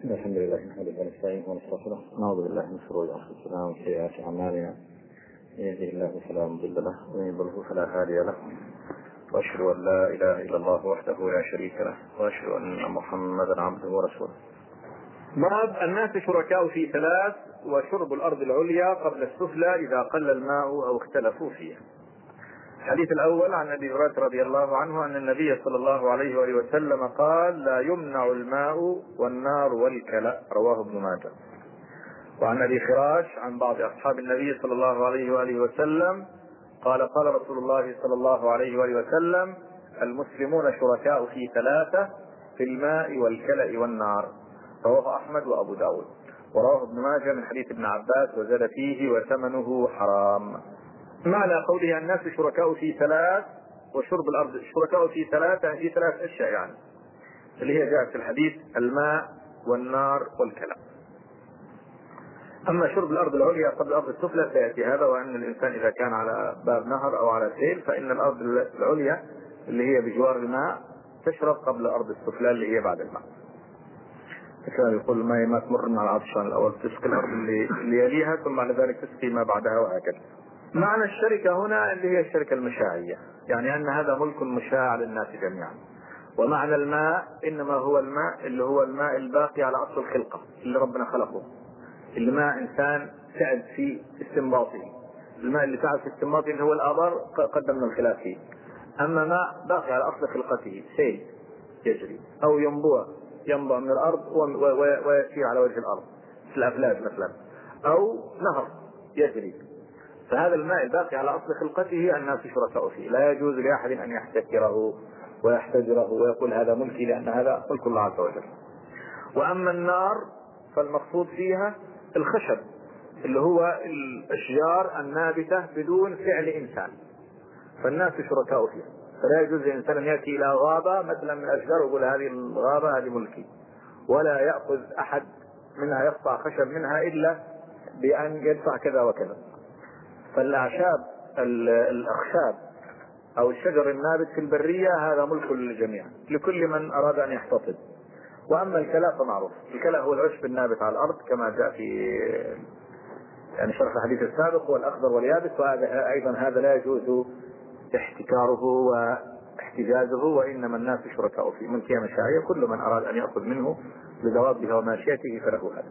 الحمد لله نحمده ونستعينه ونستغفره ونعوذ بالله من شرور انفسنا ومن سيئات اعمالنا من يهده الله فلا مضل له ومن يضلل فلا هادي له واشهد ان لا اله الا الله وحده لا شريك له واشهد ان محمدا عبده ورسوله. باب الناس شركاء في ثلاث وشرب الارض العليا قبل السفلى اذا قل الماء او اختلفوا فيه. الحديث الأول عن أبي هريرة رضي الله عنه أن النبي صلى الله عليه وآله وسلم قال: لا يمنع الماء والنار والكلأ، رواه ابن ماجه. وعن أبي خراش عن بعض أصحاب النبي صلى الله عليه وآله وسلم قال: قال رسول الله صلى الله عليه وآله وسلم: المسلمون شركاء في ثلاثة، في الماء والكلأ والنار، رواه أحمد وأبو داود. ورواه ابن ماجه من حديث ابن عباس وزاد فيه: وثمنه حرام. معنى قوله الناس شركاء في ثلاث وشرب الارض، شركاء في ثلاثة في ثلاث اشياء يعني اللي هي جاءت في الحديث: الماء والنار والكلام. اما شرب الارض العليا قبل الارض السفلى سياتي هذا، وان الانسان اذا كان على باب نهر او على سيل فان الارض العليا اللي هي بجوار الماء تشرب قبل الارض السفلى اللي هي بعد الماء. كان يقول الماء ما تمر من العطشان الاول تسقي الارض اللي يليها ثم بعد ذلك تسقي ما بعدها وهكذا. معنى الشركة هنا اللي هي الشركة المشاعية، يعني أن هذا ملك مشاع للناس جميعا. ومعنى الماء إنما هو الماء اللي هو الماء الباقي على أصل الخلقة اللي ربنا خلقه، اللي ما إنسان تعب في استنباطه. الماء اللي تعب في استنباطه اللي هو الآبار قدمنا الخلاف فيه. أما ماء باقي على أصل خلقته، سيل يجري أو ينبع من الأرض ويسير على وجه الأرض في الأفلاج مثلا، أو نهر يجري، فهذا الماء الباقي على أصل خلقته الناس شركاء فيه. لا يجوز لأحد أن يحتكره ويحتجره ويقول هذا ملكي، لأن هذا ملك الله عز وجل. وأما النار فالمقصود فيها الخشب اللي هو الأشجار النابتة بدون فعل إنسان، فالناس شركاء فيها. فلا يجوز للإنسان أن يأتي إلى غابة مثلا من الأشجار ويقول هذه الغابة هذه ملكي، ولا يأخذ أحد منها يقطع خشب منها إلا بأن يدفع كذا وكذا. فالأعشاب الأخشاب أو الشجر النابت في البرية هذا ملك للجميع لكل من أراد أن يحتفظ. وأما الكلاء فمعروف، الكلاء هو العشب النابت على الأرض كما جاء في يعني شرح الحديث السابق، هو الأخضر واليابس، وهذا أيضا هذا لا يجوز احتكاره واحتجازه، وإنما الناس شركاء فيه، ملكية مشاعية، كل من أراد أن يأخذ منه لدوابه وماشيته فله هذا.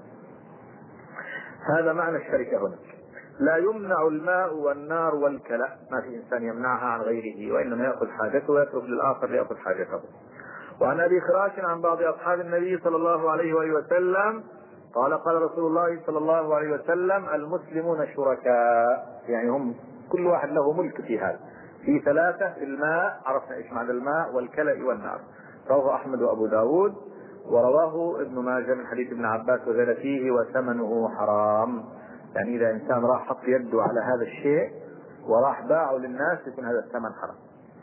هذا معنى الشركة هنا. لا يمنع الماء والنار والكلأ، ما في إنسان يمنعها عن غيره، وإنما يأخذ حاجته ويترك للآخر ليأخذ حاجته. وعن أبي خراش عن بعض أصحاب النبي صلى الله عليه وآله وسلم قال: قال رسول الله صلى الله عليه وسلم: المسلمون شركاء، يعني هم كل واحد له ملك في هذا، في ثلاثة: في الماء، عرفنا إيش معنى الماء، والكلأ والنار، رواه أحمد وأبو داود. ورواه ابن ماجه من حديث ابن عباس وزاد فيه: وثمنه حرام، يعني إذا إنسان راح حط يده على هذا الشيء وراح باعه للناس يكون هذا الثمن حرام.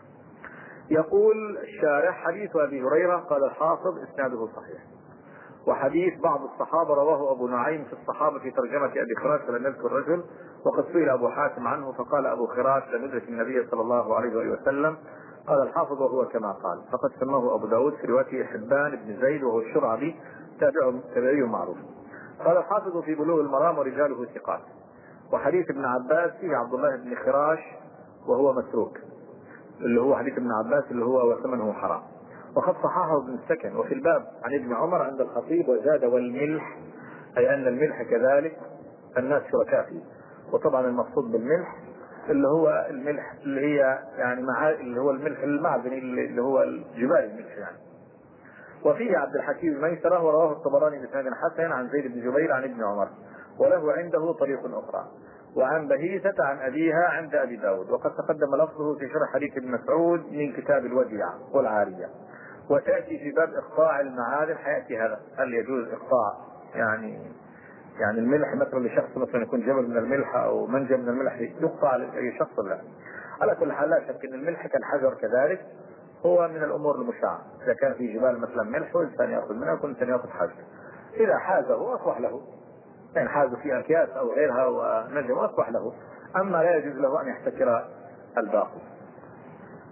يقول الشارح: حديث أبي هريرة قال الحافظ إسناده صحيح. وحديث بعض الصحابة رواه أبو نعيم في الصحابة في ترجمة أبي خراش فلم يذكر رجل، وقد سئل أبو حاتم عنه فقال أبو خراش: لم يدرك النبي صلى الله عليه وسلم. قال الحافظ: وهو كما قال. فقد سماه أبو داود في روايته حبان بن زيد وهو الشرعبي تابعي معروف. قال الحافظ في بلوغ المرام: ورجاله ثقات. وحديث ابن عباس فيه عبد الله بن خراش وهو متروك، اللي هو حديث ابن عباس اللي هو وثمنه حرام. وقد صححه ابن السكن. وفي الباب عن ابن عمر عند الخطيب: وزاد والملح، أي أن الملح كذلك الناس شركاء فيه. وطبعا المقصود بالملح اللي هو الملح اللي هي يعني اللي هو الملح المعدني اللي هو جبال الملح يعني. وفيه عبد الحكيم ميسرة، ورواه الطبراني بسند حسن عن زيد بن جبير عن ابن عمر، وله عنده طريق أخرى. وعن بهيثة عن أبيها عند أبي داود، وقد تقدم لفظه في شرح حديث ابن مسعود من كتاب الوديعة والعارية. وتأتي في باب إقطاع المعادن، حياتي هذا هل يجوز إقطاع يعني الملح مثلا لشخص مثلا يكون جبل من الملح أو منجم من الملح يقطع لأي شخص؟ لا. على كل حال لا شك أن الملح كالحجر كذلك هو من الأمور المشاعة. إذا كان في جبال مثلا ملح والإنسان يأخذ منها كل إنسان يأخذ حاجته، إذا حازه أصلح له، يعني حازه في أكياس أو غيرها ونجم أصلح له. أما لا يجوز له أن يحتكر الباقي.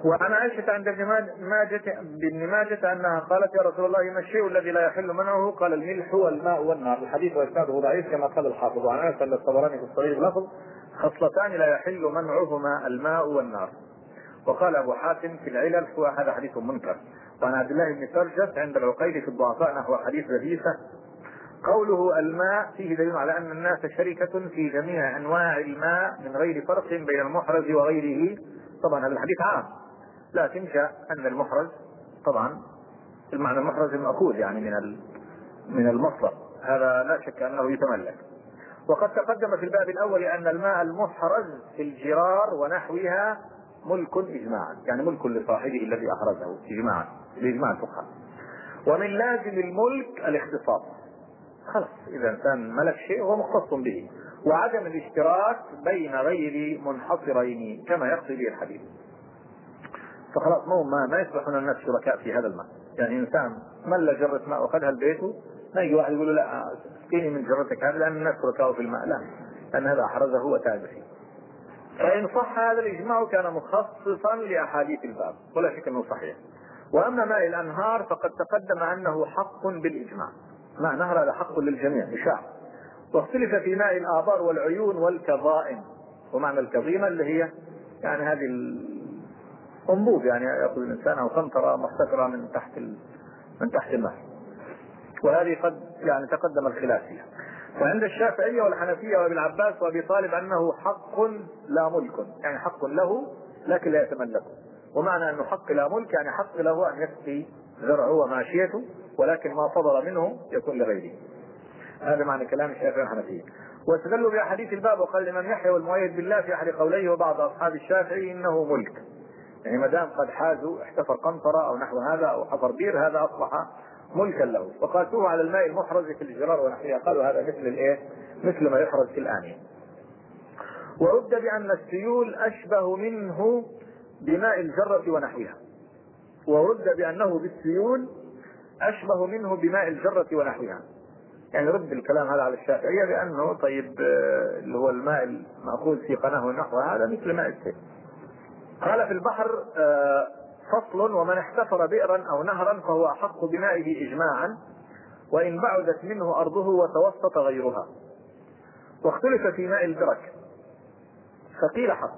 وعن عائشة عند ابن ماجة أنها قالت يا رسول الله ما الشيء الذي لا يحل منعه؟ قال الملح والماء والنار. الحديث وإسناده ضعيف كما قال الحافظ. عن عائشة أن الطبراني في الصحيح لفظ خصلتان لا يحل منعهما الماء والنار. وقال أبو حاتم في العلل هو هذا حديث منكر. وعن عبد الله بن سرجس عند العقيلي في الضعفاء نحو حديث رديثة. قوله الماء فيه دليل على أن الناس شركة في جميع أنواع الماء من غير فرق بين المحرز وغيره. طبعا هذا الحديث عام، لكن جاء أن المحرز طبعا المعنى المحرز المأخوذ يعني من المصدر، هذا لا شك أنه يتملك. وقد تقدم في الباب الأول أن الماء المحرز في الجرار ونحوها ملك إجماعا، يعني ملك لصاحبه الذي أحرزه إجماعا بإجماع الفقهاء. ومن لازم الملك الاختصاص، خلاص إذا إنسان ملك شيء هو مختص به، وعدم الاشتراك بين غير منحصرين كما يقصد به الحديث. فخلاص ما يصبح هنا الناس شركاء في هذا الماء. يعني إنسان مل جرة ماء وخذها لبيته، ما يجي واحد يقول له لا اسقيني من جرتك هذا لأن الناس شركاء في الماء، لا، لأن هذا أحرزه وتاج فيه. فإن صح هذا الإجماع كان مخصصا لأحاديث الباب ولا شك أنه صحيح. وأما ماء الأنهار فقد تقدم أنه حق بالإجماع، ماء نهر هذا حق للجميع يشاع. واختلف في ماء الآبار والعيون والكظائم. ومعنى الكظيمة اللي هي يعني هذه الأنبوب، يعني يأخذ الإنسان أو قنطرة محتكرة من تحت الماء، وهذه قد يعني تقدم الخلاف فيها. وعند الشافعية والحنفية وابن عباس وابي طالب أنه حق لا ملك، يعني حق له لكن لا يتملكه. ومعنى أنه حق لا ملك يعني حق له أن يسقي زرعه وماشيته، ولكن ما فضل منه يكون لغيره. هذا معنى كلام الشافعية والحنفية. واستدلوا بأحاديث الباب. وقال الإمام يحيى والمؤيد بالله في أحد قوليه وبعض أصحاب الشافعي إنه ملك، يعني ما دام قد حازوا احتفر قنطرة أو نحو هذا أو حفر بير هذا أصبح ملكا له. وقاسوه على الماء المحرز في الجرار ونحوها، قالوا هذا مثل ما يحرز في الآنية. ورد بأن السيول أشبه منه بماء الجرة ونحوها. ورد بأنه بالسيول أشبه منه بماء الجرة ونحوها، يعني رد الكلام هذا على الشافعية بأنه طيب اللي هو الماء المأخوذ في قناه ونحو هذا مثل ماء السيل. قال في البحر فصل ومن احتفر بئرا أو نهرا فهو أحق بمائه إجماعا وإن بعدت منه أرضه وتوسط غيرها. واختلف في ماء البرك، فقيل حق.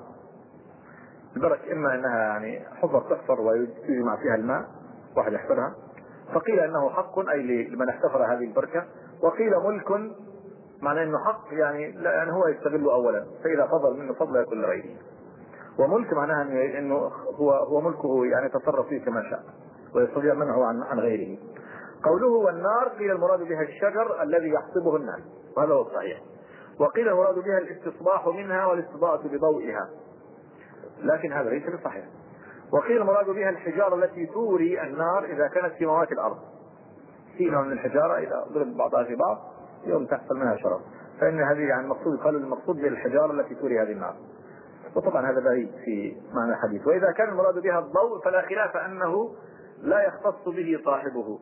البرك إما أنها يعني حفر تحفر ويجمع فيها الماء واحد يحفرها، فقيل أنه حق أي لمن احتفر هذه البركة. وقيل ملك، معنى أنه حق يعني هو يستغل أولا، فإذا فضل منه فضل يكون لغيره. وملك معناها أنه هو ملكه، يعني تصرف فيه كما شاء ويستطيع منعه عن غيره. قوله والنار قيل المراد بها الشجر الذي يحصبه الناس، وهذا هو الصحيح. وقيل المراد بها الاستصباح منها والاستضاءة بضوئها، لكن هذا ليس بصحيح. وقيل المراد بها الحجارة التي توري النار إذا كانت في موات الأرض، في نوع من الحجارة إذا ضرب بعضها في بعض يوم تحصل منها شرر، فإن هذه يعني المقصود، قالوا المقصود بالحجارة التي توري هذه النار. وطبعا هذا بعيد في معنى الحديث. وإذا كان المراد بها الضوء فلا خلاف أنه لا يختص به صاحبه.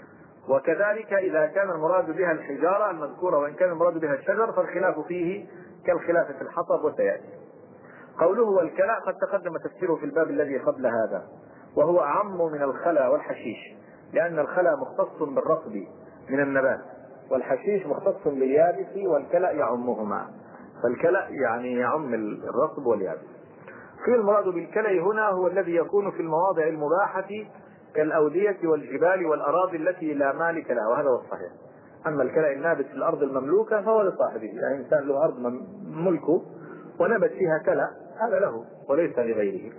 وكذلك إذا كان المراد بها الحجارة المذكورة وإن كان المراد بها الشجر فالخلاف فيه كالخلاف في الحطب وسيأتي. قوله والكلاء قد تقدم تفسيره في الباب الذي قبل هذا، وهو أعم من الخلا والحشيش، لأن الخلا مختص بالرطب من النبات والحشيش مختص باليابس، والكلاء يعمهما، فالكلاء يعني يعم الرطب واليابس. قيل المراد بالكلاء هنا هو الذي يكون في المواضع المباحة كالأودية والجبال والأراضي التي لا مالك لها، وهذا هو الصحيح. أما الكلاء النابت في الأرض المملوكة فهو لصاحبه، يعني إنسان له أرض ملكه ونبت فيها كلاء هذا له وليس لغيره.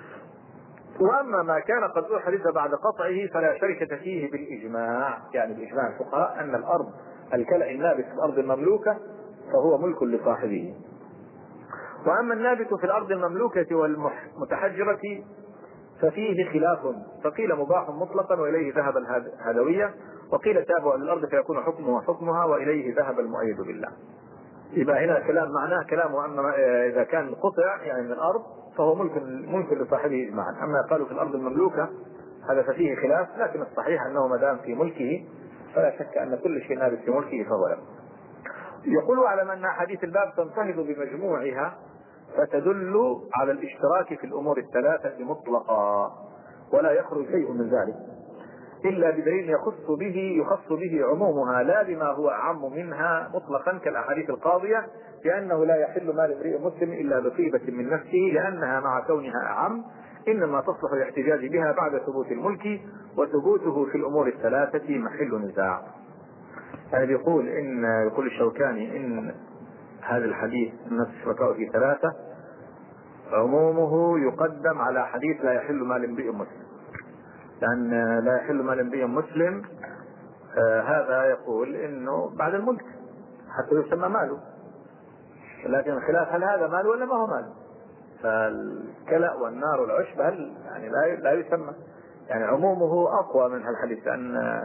وأما ما كان قد أحدث بعد قطعه فلا شركة فيه بالإجماع، يعني بإجماع الفقهاء أن الأرض الكلاء النابت في الأرض المملوكة فهو ملك لصاحبه. وأما النابت في الأرض المملوكة والمتحجرة ففيه خلاف، فقيل مباح مطلقا وإليه ذهب الهدوية، وقيل تابع للأرض فيكون حكمه وحكمها وإليه ذهب المؤيد بالله. يبقى هنا كلام معناه كلامه أن إذا كان قطع يعني من الأرض فهو ملك لصاحبه إجماعا. أما قالوا في الأرض المملوكة هذا ففيه خلاف، لكن الصحيح أنه ما دام في ملكه فلا شك أن كل شيء نابت في ملكه فهو له. يقول على أن أحاديث الباب تنتهض بمجموعها فتدل على الاشتراك في الأمور الثلاثة مطلقا، ولا يخرج شيء من ذلك إلا بدليل يخص به عمومها، لا بما هو أعم منها مطلقا كالأحاديث القاضية بأنه لا يحل مال امرئ مسلم إلا بطيبة من نفسه، لأنها مع كونها أعم إنما تصلح الاحتجاج بها بعد ثبوت الملك، وثبوته في الأمور الثلاثة محل نزاع. يعني يقول الشوكاني إن هذا الحديث الناس شركاء في ثلاثة عمومه يقدم على حديث لا يحل مال امرئ مسلم، لأن لا يحل مال امرئ مسلم هذا يقول إنه بعد الملك حتى يسمى ماله، لكن الخلاف هل هذا مال ولا ما هو مال. فالكلأ والنار والعشب هل يعني لا يسمى، يعني عمومه أقوى من هالحديث، لأن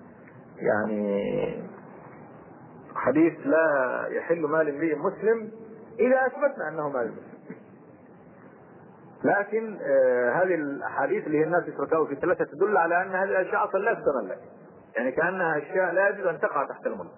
يعني حديث لا يحل مال امرئ مسلم إذا أثبتنا أنه مال مسلم. لكن هذه الأحاديث اللي هي الناس يشركوا في ثلاثة تدل على أن هذه الأشياء أصلا لا تتملك، يعني كأنها أشياء لا يجوز أن تقع تحت الملك،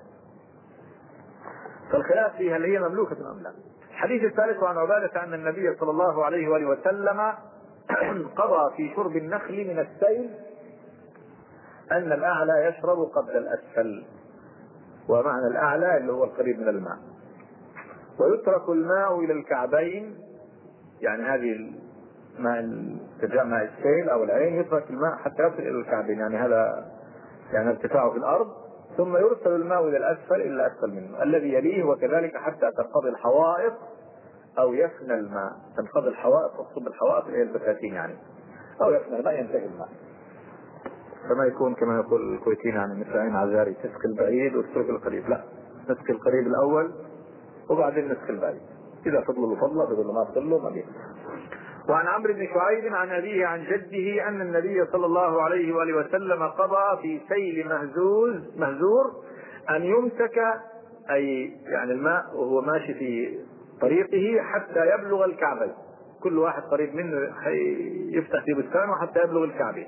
فالخلاف فيها اللي هي مملوكة أم لا. الحديث الثالث عن عبادة أن النبي صلى الله عليه وآله وسلم قضى في شرب النخل من السيل أن الأعلى يشرب قبل الأسفل، ومعنى الأعلى اللي هو القريب من الماء، ويترك الماء إلى الكعبين، يعني هذه ماء السيل أو العين يترك الماء حتى يصل إلى الكعبين، يعني هذا يعني ارتفاعه في الأرض، ثم يرسل الماء إلى الأسفل إلى الأسفل منه الذي يليه، وكذلك حتى تنقضي الحوائط أو يفنى الماء، تنقضي الحوائط وتصب الحوائط إلى البساتين يعني، أو يفنى الماء ينتهي الماء، فما يكون كما يقول الكويتيين عن النسائين عزاري تسقي البعيد وتترك القريب، لا، نسقي القريب الأول وبعدين نسقي البعيد، إذا فضلوا فضله بيقولوا ما فضلوا ما بيه. وعن عمرو بن شعيب عن أبيه عن جده أن النبي صلى الله عليه وآله وسلم قضى في سيل مهزور أن يمسك، أي يعني الماء وهو ماشي في طريقه حتى يبلغ الكعبين، كل واحد قريب منه يفتح في بستانه حتى يبلغ الكعبين،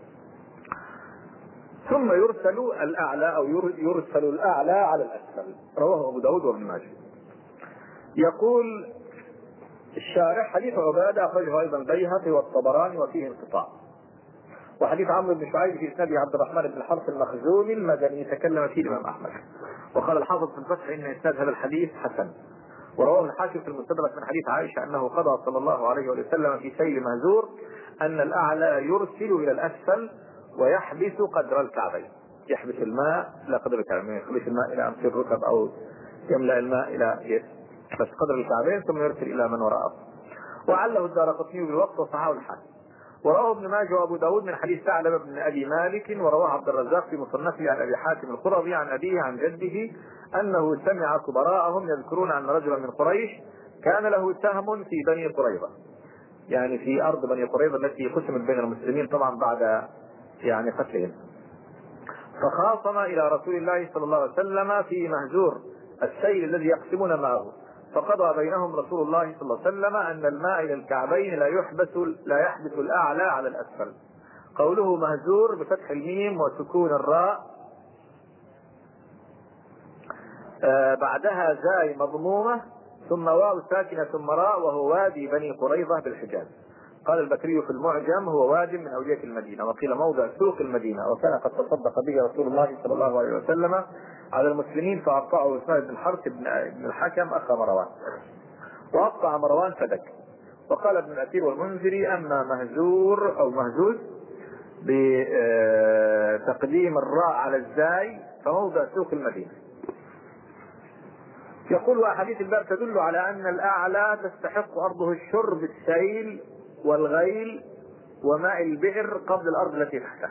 ثم يرسل الأعلى أو يرسل الأعلى على الأسفل. رواه أبو داود وابن ماجه. يقول الشارح حديث عبادة أخرجه أيضا البيهقي والطبراني وفيه انقطاع. وحديث عمرو بن شعيب في إسناده عبد الرحمن بن الحرث المخزومي المدني تكلم فيه الإمام أحمد، وقال الحافظ في الفتح إن إسناد هذا الحديث حسن. ورواه الحاكم في المستدرك من حديث عائشة أنه قضى صلى الله عليه وسلم في سيل مهزور أن الأعلى يرسل إلى الأسفل ويحبس قدر الكعبين، يحبس الماء لا قدر الكعبين، يحبس الماء إلى أمس الركب أو يملأ الماء إلى بس قدر الكعبين ثم يرسل إلى من وراءه. وعله الدارقطني بالوقت وصححه الحاكم. ورواه ابن ماجه وابو داود من حديث ثعلبة بن ابي مالك، ورواه عبد الرزاق في مصنفه عن ابي حاتم القرظي عن ابيه عن جده انه سمع كبراءهم يذكرون ان رجلا من قريش كان له سهم في بني قريظة، يعني في ارض بني قريظة التي قسمت بين المسلمين طبعا بعد يعني قتلهم، فخاصم الى رسول الله صلى الله عليه وسلم في مهزور السيل الذي يقسمون معه، فقضى بينهم رسول الله صلى الله عليه وسلم أن الماء إلى الكعبين لا يحبس الأعلى على الأسفل. قوله مهزور بفتح الميم وسكون الراء بعدها زاي مضمومة ثم واو ساكنة ثم راء، وهو وادي بني قريظة بالحجاز. قال البكري في المعجم هو واد من أودية المدينة، وقيل موضع سوق المدينة، وكان قد تصدق به رسول الله صلى الله عليه وسلم على المسلمين فأقطعه عثمان بن الحرث بن الحكم أخ مروان، وأقطع مروان فدك. وقال ابن الأثير والمنذري أما مهزور أو مهزوز بتقديم الراء على الزاي فموضع سوق المدينة. يقول وأحاديث الباب تدل على أن الأعلى تستحق أرضه الشرب السيل والغيل وماء البئر قبل الأرض التي تحتها،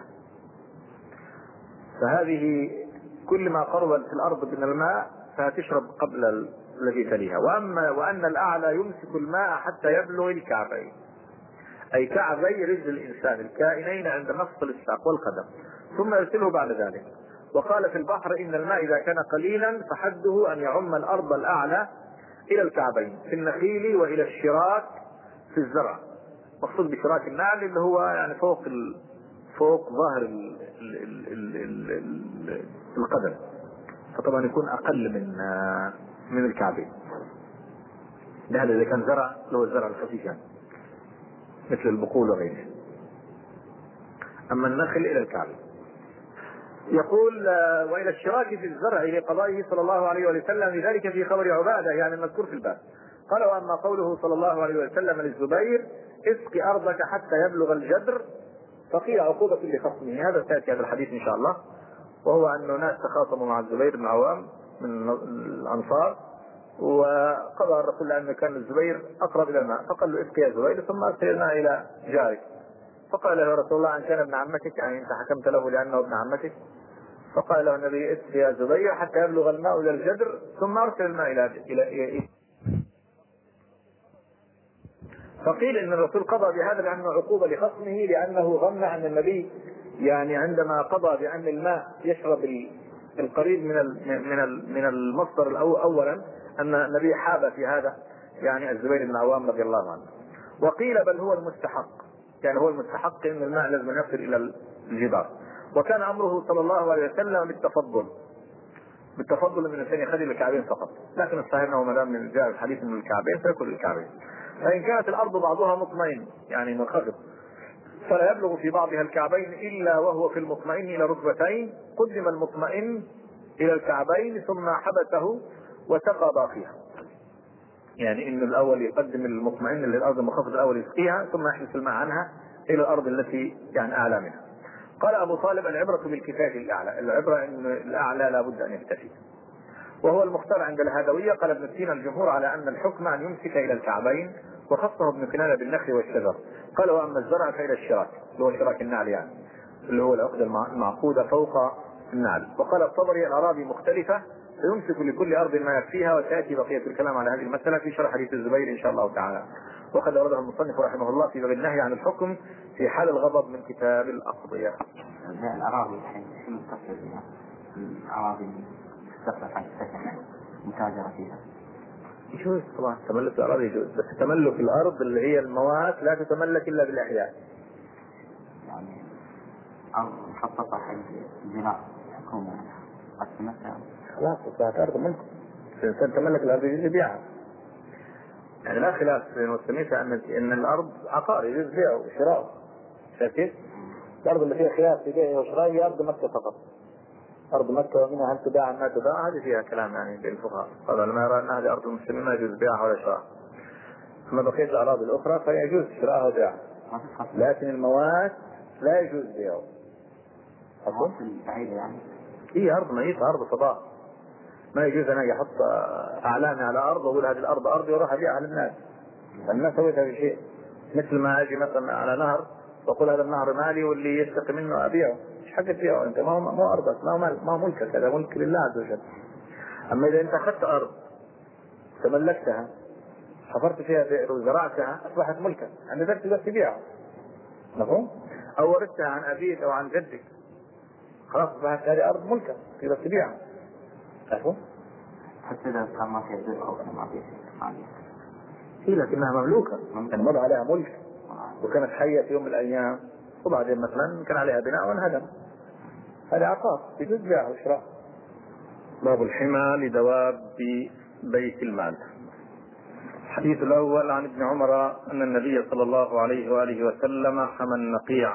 فهذه كل ما قربت في الأرض من الماء فتشرب قبل الذي تليها. وأن الأعلى يمسك الماء حتى يبلغ الكعبين، أي كعبي رجل الإنسان الكائنين عند مفصل الساق والقدم، ثم يرسله بعد ذلك. وقال في البحر إن الماء إذا كان قليلا فحده أن يعم الأرض الأعلى إلى الكعبين في النخيل وإلى الشراك في الزرع، مقصود بشراك النعل اللي هو يعني فوق ظاهر القدم، فطبعا يكون أقل من الكعبين. هذا إذا كان زرع له الزرع الخفيف يعني مثل البقول وغيره. أما النخل إلى الكعبة. يقول وإلى الشراك في الزرع لقضائه صلى الله عليه وسلم لذلك في خبر عبادة يعني المذكور في الباب. قال وأما قوله صلى الله عليه وسلم للزبير اسق أرضك حتى يبلغ الجدر فقيل عقوبة لخصمه، هذا سيأتي هذا الحديث إن شاء الله، وهو أن ناس تخاصموا مع الزبير بن عوام من الأنصار، وقضى الرسول أنه كان الزبير أقرب إلى الماء فقال له اسقي يا زبير ثم أرسل الماء إلى جارك، فقال له رسول الله أن كان ابن عمتك يعني أنت حكمت له لأنه ابن عمتك، فقال له النبي اسقي يا زبير حتى يبلغ الماء إلى الجدر ثم أرسل الماء إلى فقيل ان الرسول قضى بهذا لانه عقوبه لخصمه، لانه ظن ان النبي يعني عندما قضى بان الماء يشرب القريب من المصدر اولا ان النبي حاب في هذا يعني الزبير بن عوام رضي الله عنه. وقيل بل هو المستحق، يعني هو المستحق ان الماء لازم يصل الى الجدار، وكان امره صلى الله عليه وسلم بالتفضل من الثاني خلي الكعبين فقط، لكن الصحيح انه ما دام من جاء الحديث من الكعبين فيكون الكعبين. فإن كانت الأرض بعضها مطمئن يعني منخفض فلا يبلغ في بعضها الكعبين إلا وهو في المطمئن إلى ركبتين، قدم المطمئن إلى الكعبين ثم حبسه وسقى باقيها، يعني إن الأول يقدم المطمئن للأرض المنخفض الأول يسقيها ثم يحبس الماء عنها إلى الأرض التي يعني أعلى منها. قال أبو طالب العبرة بالكفاية الأعلى، العبرة أن الأعلى لا بد أن يكتفي، وهو المختار عند الهدوية. قال ابن سينا الجمهور على أن الحكم أن يمسك إلى الكعبين، وخصه ابن كنانة بالنخل والشجر. قال وأما الزرع فإلى الشراك اللي هو شراك النعل يعني اللي هو العقدة المعقودة فوق النعل. وقال الطبري الأراضي مختلفة فيمسك لكل أرض ما يكفيها، وسيأتي بقية الكلام على هذه المسألة في شرح حديث الزبير إن شاء الله تعالى. وقد أورده المصنف رحمه الله في باب النهي عن الحكم في حال الغضب من كتاب الأقضية. الأراضي شو متصل بها؟ الأراضي تصلح عن السكن متاجرة فيها يجوز طبعا تملك الأراضي يجوز، بس تملك الأرض اللي هي الموات لا تتملك إلا بالإحياء. يعني أرض مخصصة حق البناء حكومة قسمتها خلاص صارت أرض منكم، الإنسان تملك الأرض يجوز يبيعها، يعني لا خلاف بين المسلمين أن الأرض عقار يجوز بيعه وشراءه. شايف كيف؟ الأرض اللي فيها خلاف في بيعه وشراءه هي أرض مكة فقط، أرض مكة ومنها هل تباع ما تباع هذه فيها كلام يعني بين الفقهاء، قالوا لما يرى أن هذه أرض المسلمين ما يجوز بيعها ولا شراءها، أما بقية الأراضي الأخرى فيجوز شراءها وبيعها، لكن الموات لا يجوز بيعه. أصلا بعيدة يعني هي أرض ميتة أرض فضاء، ما يجوز أن يحط أعلامي على أرض وأقول هذه الأرض أرضي وأروح أبيعها للناس، الناس سويت هذا الشيء. مثل ما أجي مثلا على نهر وأقول هذا النهر مالي واللي يستقي منه أبيعه، مش حق تبيعه أنت، ما هو أرضك، ما هو ملكك، هذا ملك لله عز وجل. أما إذا أنت أخذت أرض تملكتها حفرت فيها بئر وزرعتها أصبحت ملكا عند ذلك تقدر تبيعها، مفهوم؟ أو ورثتها عن أبيك أو عن جدك خلاص أصبحت هذه أرض ملكا تقدر تبيعها، مفهوم؟ حتى إذا كان ما فيها بئر أو ما فيها مالية هي لكنها مملوكة، مضى عليها ملك وكانت حية في يوم من الأيام وبعدين مثلا كان عليها بناء وانهدم، هذا عقار يجوز بيعه وشراء. باب الحمى لدواب بيت المال. الحديث الأول عن ابن عمر أن النبي صلى الله عليه وآله وسلم حمى النقيع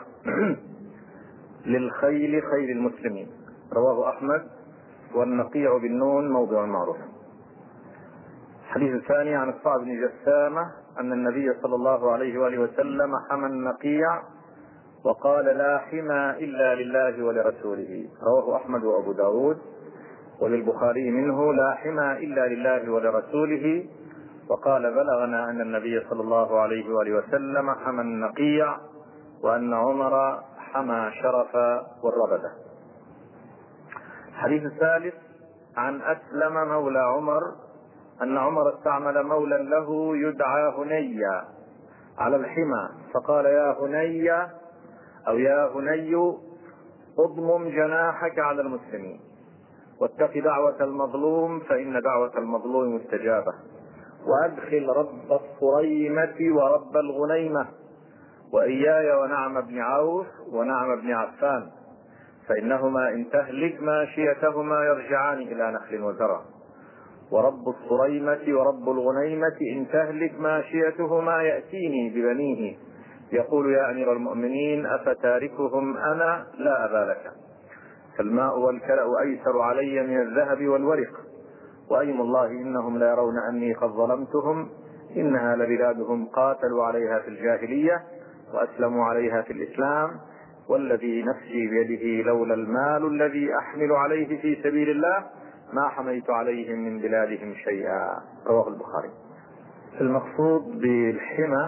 للخيل خيل المسلمين، رواه أحمد، والنقيع بالنون موضع معروف. الحديث الثاني عن الصعب بن جسامة أن النبي صلى الله عليه وآله وسلم حمى النقيع وقال لا حمى إلا لله ولرسوله، رواه أحمد وأبو داود، وللبخاري منه لا حمى إلا لله ولرسوله، وقال بلغنا أن النبي صلى الله عليه وآله وسلم حمى النقيع وأن عمر حمى شرف والربدة. الحديث الثالث عن أسلم مولى عمر أن عمر استعمل مولا له يدعى هنيا على الحمى فقال يا هني أو يا هني اضمم جناحك على المسلمين واتق دعوة المظلوم فإن دعوة المظلوم مستجابة، وأدخل رب الصريمة ورب الغنيمة وإياي ونعم بن عوف ونعم بن عفان فإنهما إن تهلك ماشيتهما يرجعان إلى نخل وزرع، ورب الصريمة ورب الغنيمة إن تهلك ماشيتهما يأتيني ببنيه يقول يا أمير المؤمنين أفتاركهم أنا لا أبا لك. فالماء والكلأ أيسر علي من الذهب والورق، وأيم الله إنهم لا يرون أني قد ظلمتهم، إنها لبلادهم قاتلوا عليها في الجاهلية وأسلموا عليها في الإسلام، والذي نفسي بيده لولا المال الذي أحمل عليه في سبيل الله ما حميت عليهم من بلادهم شيئا. رواه البخاري. المقصود بالحمى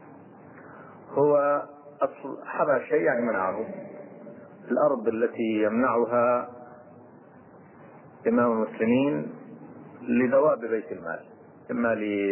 هو حمى الشيء يعني منعه، الأرض التي يمنعها إمام المسلمين لدواب بيت المال، إما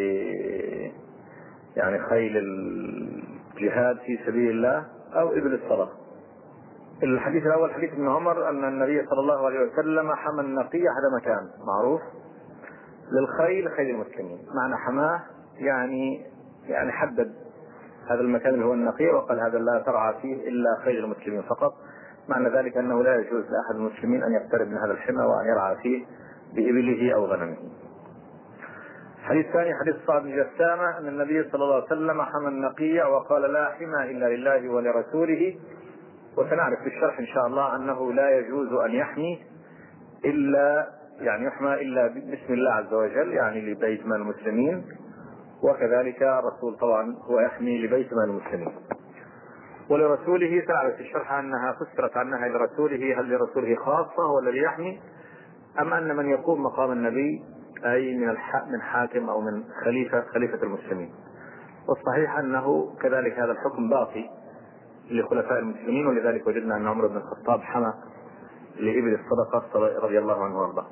يعني خيل الجهاد في سبيل الله أو إبل الصدقة. الحديث الأول حديث ابن عمر أن النبي صلى الله عليه وسلم حمى النقية، هذا مكان معروف للخيل، خيل المسلمين. معنى حماه يعني حدد هذا المكان اللي هو النقية وقال هذا لا ترعى فيه إلا خيل المسلمين فقط. معنى ذلك أنه لا يجوز لأحد المسلمين أن يقترب من هذا الحمى وأن يرعى فيه بإبله أو غنمه. حديث ثاني حديث صعب بن جسامة أن النبي صلى الله عليه وسلم حمى النقية وقال لا حمى إلا لله ولرسوله. وسنعرف في الشرح إن شاء الله أنه لا يجوز أن يحمي إلا يحمى إلا باسم الله عز وجل، يعني لبيت مال المسلمين، وكذلك الرسول طبعا هو يحمي لبيت مال المسلمين. ولرسوله سنعرف في الشرح أنها فسرت عنها لرسوله، هل لرسوله خاصة هو الذي يحمي أم أن من يقوم مقام النبي أي من حاكم أو من خليفة المسلمين. والصحيح أنه كذلك هذا الحكم باقي لخلفاء المسلمين، ولذلك وجدنا أن عمر بن الخطاب حمى لإبل الصدقة رضي الله عنه وارضاه.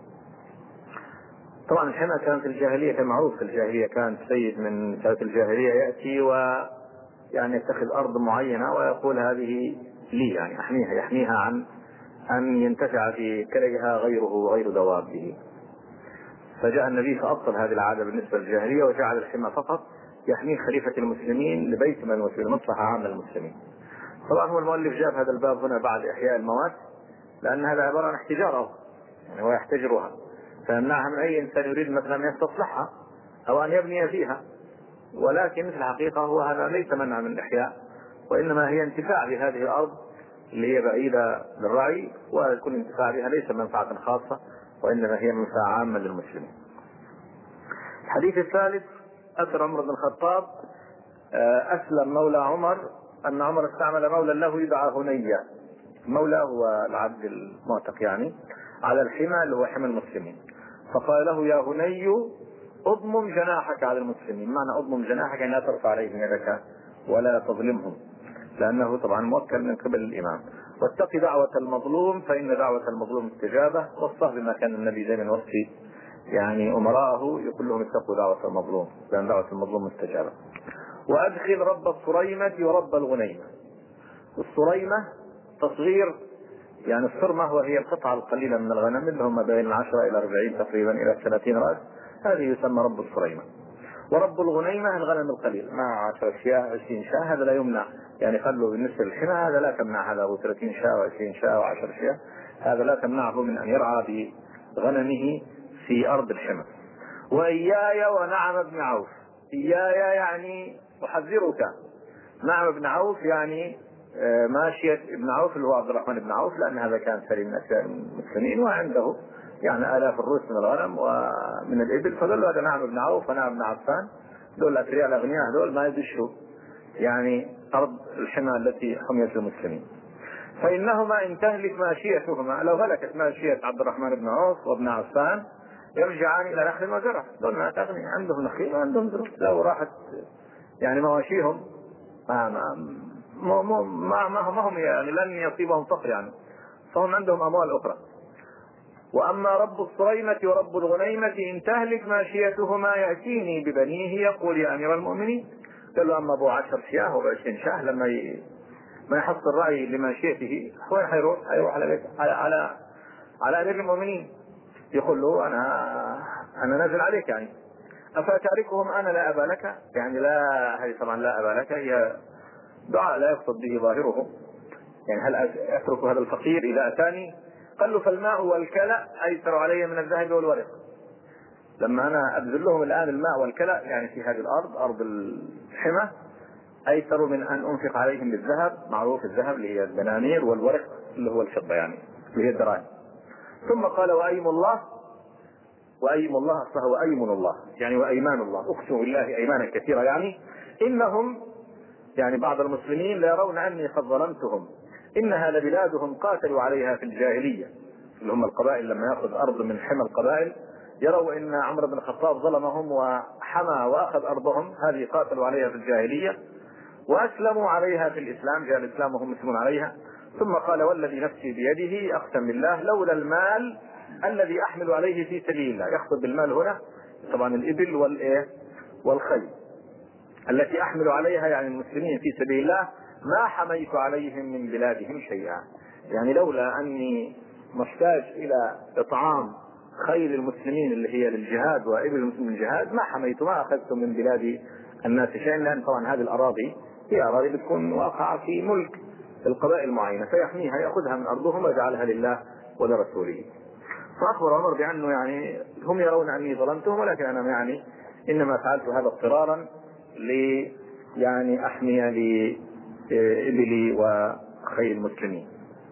طبعا الحمى كان في الجاهلية كان معروف، في الجاهلية كان سيد من سادة الجاهلية يأتي ويعني يتخذ أرض معينة ويقول هذه لي، يعني يحميها عن أن ينتفع في كليها غيره وغير دوابه. فجاء النبي فأبطل هذه العادة بالنسبة للجاهلية وجعل الحمى فقط يحميه خليفة المسلمين لبيت من المسلمين، مصلحة عامة للمسلمين. طبعا هو المؤلف جاب هذا الباب هنا بعد إحياء الموات، لأن هذا عبارة عن احتجار، يعني هو يحتجرها فيمنعها من أي إنسان يريد مثلا أن يستصلحها أو أن يبني فيها. ولكن في الحقيقة هو هذا ليس منع من الإحياء، وإنما هي انتفاع بهذه الأرض اللي هي بعيدة للرعي، ويكون انتفاع بها ليس منفعة خاصة وإنما هي منفعة عامة للمسلمين. الحديث الثالث أثر عمر بن الخطاب أسلم مولى عمر أن عمر استعمل مولى له يدعى هنية. مولى هو العبد المعتق يعني على الحمى اللي هو حمى المسلمين، فقال له يا هني اضمم جناحك على المسلمين. معنى اضمم جناحك يعني لا ترفع عليهم يدك ولا تظلمهم، لأنه طبعا موكل من قبل الإمام. واتق دعوة المظلوم فإن دعوة المظلوم استجابة. وصف بما كان النبي دائما يوصي يعني أمراءه يقول لهم اتقوا دعوة المظلوم لأن دعوة المظلوم استجابة. وأدخل رب الصريمة ورب الغنيمة. الصريمة تصغير يعني الصرمة وهي القطعة القليلة من الغنم اللي هم بين 10 إلى 40 تقريبا إلى 30 رأس، هذه يسمى رب الصريمة. ورب الغنيمة الغنم القليل مع 10 شياه 20 شاه، هذا لا يمنع، يعني خلوا بالنسبة للحمى هذا لا تمنع، هذا هو 30 شاه و20 شاه و10 شياه، هذا لا تمنعه من أن يرعى بغنمه في أرض الحمى. وإياي ونعم ابن عوف. إياي يعني أحذرك، نعم ابن عوف يعني ماشية ابن عوف اللي هو عبد الرحمن بن عوف، لأن هذا كان سري من أسياد المسلمين وعنده يعني آلاف الروس من الغنم ومن الإبل، فقال له هذا نعم ابن عوف ونعم ابن عفان، دول الأثرياء الأغنياء دول ما يدشوا يعني أرض الحمى التي حميت المسلمين. فإنهما إن تهلك ماشيتهما، لو هلكت ماشية عبد الرحمن بن عوف وابن عفان يرجعان إلى نخل وزرع، دول ما تغني، عندهم نخيل وعندهم زرع، لو راحت يعني مواشيهم ما هم يعني لن يصيبهم فقر يعني، فهم عندهم أموال أخرى. وأما رب الصريمة ورب الغنيمة إن تهلك ماشيتهما يأتيني ببنيه يقول يا أمير المؤمنين. قال له أما أبو 10 شياه و20 شاه لما ما يحصل رأي لماشيته وين حيروح على أمير المؤمنين، يقول له أنا نازل عليك يعني أفتاركهم أنا لا أبا لك، يعني لا، هذه طبعا لا أبا لك هي دعاء لا يقصد به ظاهره، يعني هل أترك هذا الفقير إذا أتاني؟ قال له فالماء والكلأ أيسر علي من الذهب والورق. لما أنا أبذل لهم الآن الماء والكلى يعني في هذه الأرض أرض الحمى أيسر من أن أنفق عليهم بالذهب. معروف الذهب اللي هي الدنانير والورق اللي هو الفضة يعني اللي هي الدراهم. ثم قال وأيم الله، وأيم الله فهو أيمن الله يعني وأيمان الله، أقسم بالله أيمانا كثيرة يعني إنهم يعني بعض المسلمين لا يرون أني قد ظلمتهم، إنها لبلادهم قاتلوا عليها في الجاهلية، اللي هم القبائل لما يأخذ أرض من حمى القبائل يروا أن عمرو بن الخطاب ظلمهم وحمى وأخذ أرضهم، هذه قاتلوا عليها في الجاهلية وأسلموا عليها في الإسلام، جاء الإسلام وهم مسلمون عليها. ثم قال والذي نفسي بيده أقسم بالله لولا المال الذي أحمل عليه في سبيل الله، يقصد بالمال هنا طبعا الإبل والخيل التي أحمل عليها يعني المسلمين في سبيل الله، ما حميت عليهم من بلادهم شيئا. يعني لولا أني محتاج إلى إطعام خيل المسلمين اللي هي للجهاد وإبل المسلمين للجهاد ما حميت ما أخذت من بلاد الناس شيئا، لأن طبعا هذه الأراضي هي أراضي بتكون واقعة في ملك القبائل معينة فيحميها يأخذها من أرضهم ويجعلها لله ولرسوله. فأخبر عمر بأنه يعني هم يرون أني ظلمتهم ولكن أنا يعني إنما فعلت هذا اضطرارا يعني أحمي لإبلي وخيل المسلمين.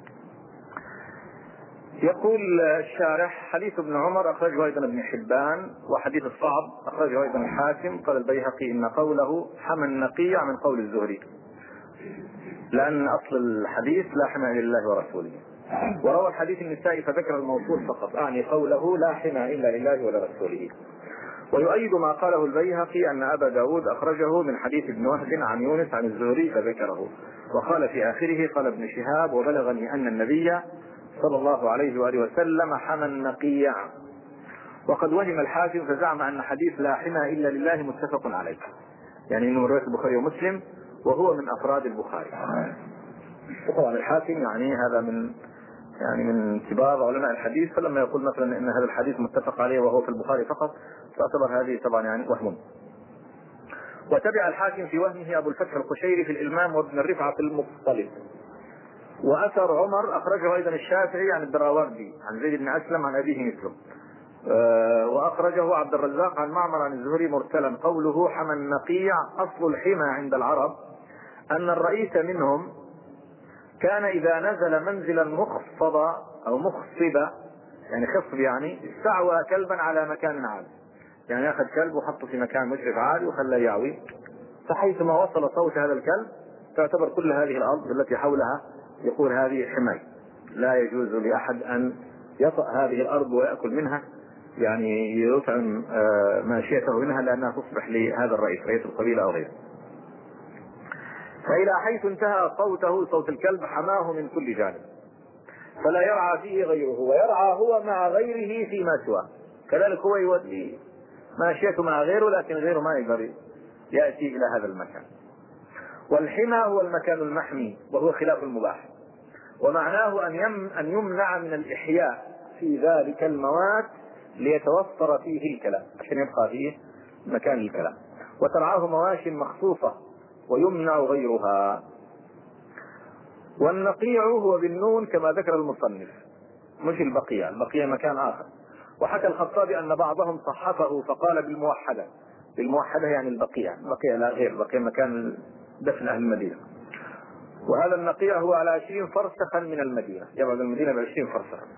يقول الشارح حديث ابن عمر أخرجه أيضا ابن حبان، وحديث الصعب أخرجه أيضا الحاكم. قال البيهقي إن قوله حمى النقيع من قول الزهري، لأن أصل الحديث لا حمى إلا لله ورسوله. وروى الحديث النسائي فذكر الموصول فقط، أعني قوله لا حمى إلا لله ولرسوله. ويؤيد ما قاله البيهقي أن أبا داود أخرجه من حديث ابن وهب عن يونس عن الزهري فذكره، وقال في آخره قال ابن شهاب وبلغني أن النبي صلى الله عليه وآله وسلم حمى النقيع. وقد وهم الحاكم فزعم أن حديث لا حمى إلا لله متفق عليه، يعني إنه من رواية البخاري ومسلم وهو من أفراد البخاري. وطبعا الحاكم يعني هذا من كبار علماء الحديث، فلما يقول مثلا ان هذا الحديث متفق عليه وهو في البخاري فقط تعتبر هذه طبعا يعني وهم. وتبع الحاكم في وهمه ابو الفتح القشيري في الالمام وابن الرفعة في المختلط. واثر عمر اخرجه ايضا الشافعي عن الدراوردي عن زيد بن اسلم عن ابيه مثله. واخرجه عبد الرزاق عن معمر عن الزهري مرسلا قوله حمى النقيع اصل الحمى عند العرب ان الرئيس منهم كان إذا نزل منزلا مخفضة أو مخصبة يعني خفض يعني استعوى كلبا على مكان عالي، يعني يأخذ كلب وحطه في مكان مشرف عالي وخلاه يعوي، فحيثما وصل صوت هذا الكلب تعتبر كل هذه الأرض التي حولها يقول هذه حماية، لا يجوز لأحد أن يطأ هذه الأرض ويأكل منها يعني يطعم ماشيته منها لأنها تصبح لهذا الرئيس رئيس القبيلة أو غيره. فإلى حيث انتهى صوته صوت الكلب حماه من كل جانب فلا يرعى فيه غيره، ويرعى هو مع غيره فيما سواه، كذلك هو يودي ماشيته مع غيره لكن غيره ما يقدر يأتي إلى هذا المكان. والحمى هو المكان المحمي وهو خلاف المباح، ومعناه أن يمنع من الإحياء في ذلك الموات ليتوفر فيه الكلام عشان يبقى فيه مكان الكلام، وترعاه مواشي مخصوصة ويمنع غيرها. والنقيع هو بالنون كما ذكر المصنف مش البقيع، البقيع مكان آخر. وحكى الخطابي أن بعضهم صحفه فقال بالموحدة يعني البقيع لا غير، البقيع مكان دفن أهل المدينة. وهذا النقيع هو على 20 فرسخا من المدينة، يبعد المدينة ب20 فرسخا،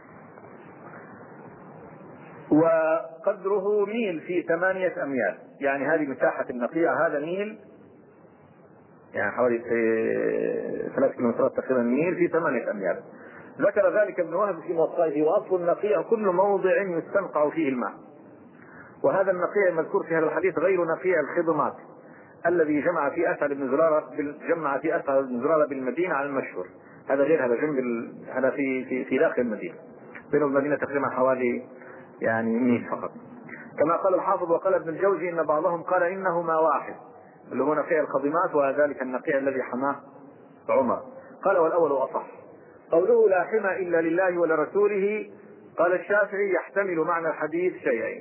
وقدره ميل في 8 أميال، يعني هذه مساحة النقيع هذا ميل يعني حوالي 3 كيلومترات تقريبا ميل في 8 أميال. ذكر ذلك ابن وهب في موصائه وأصل النقيع كل موضع يستنقع فيه الماء. وهذا النقيع المذكور في هذا الحديث غير نقيع الخضمات الذي جمع في أسعد بن زرارة بالمدينة على المشهور، هذا غير هذا جنب هذا في داخل المدينة، بين المدينة تقريبا حوالي يعني ميل فقط. كما قال الحافظ وقال ابن الجوزي إن بعضهم قال إنهما واحد اللي هو نقيع الخضمات وذلك النقيع الذي حماه عمر. قال والأول أصح. قوله لا حمى إلا لله ولرسوله قال الشافعي يحتمل معنى الحديث شيئين،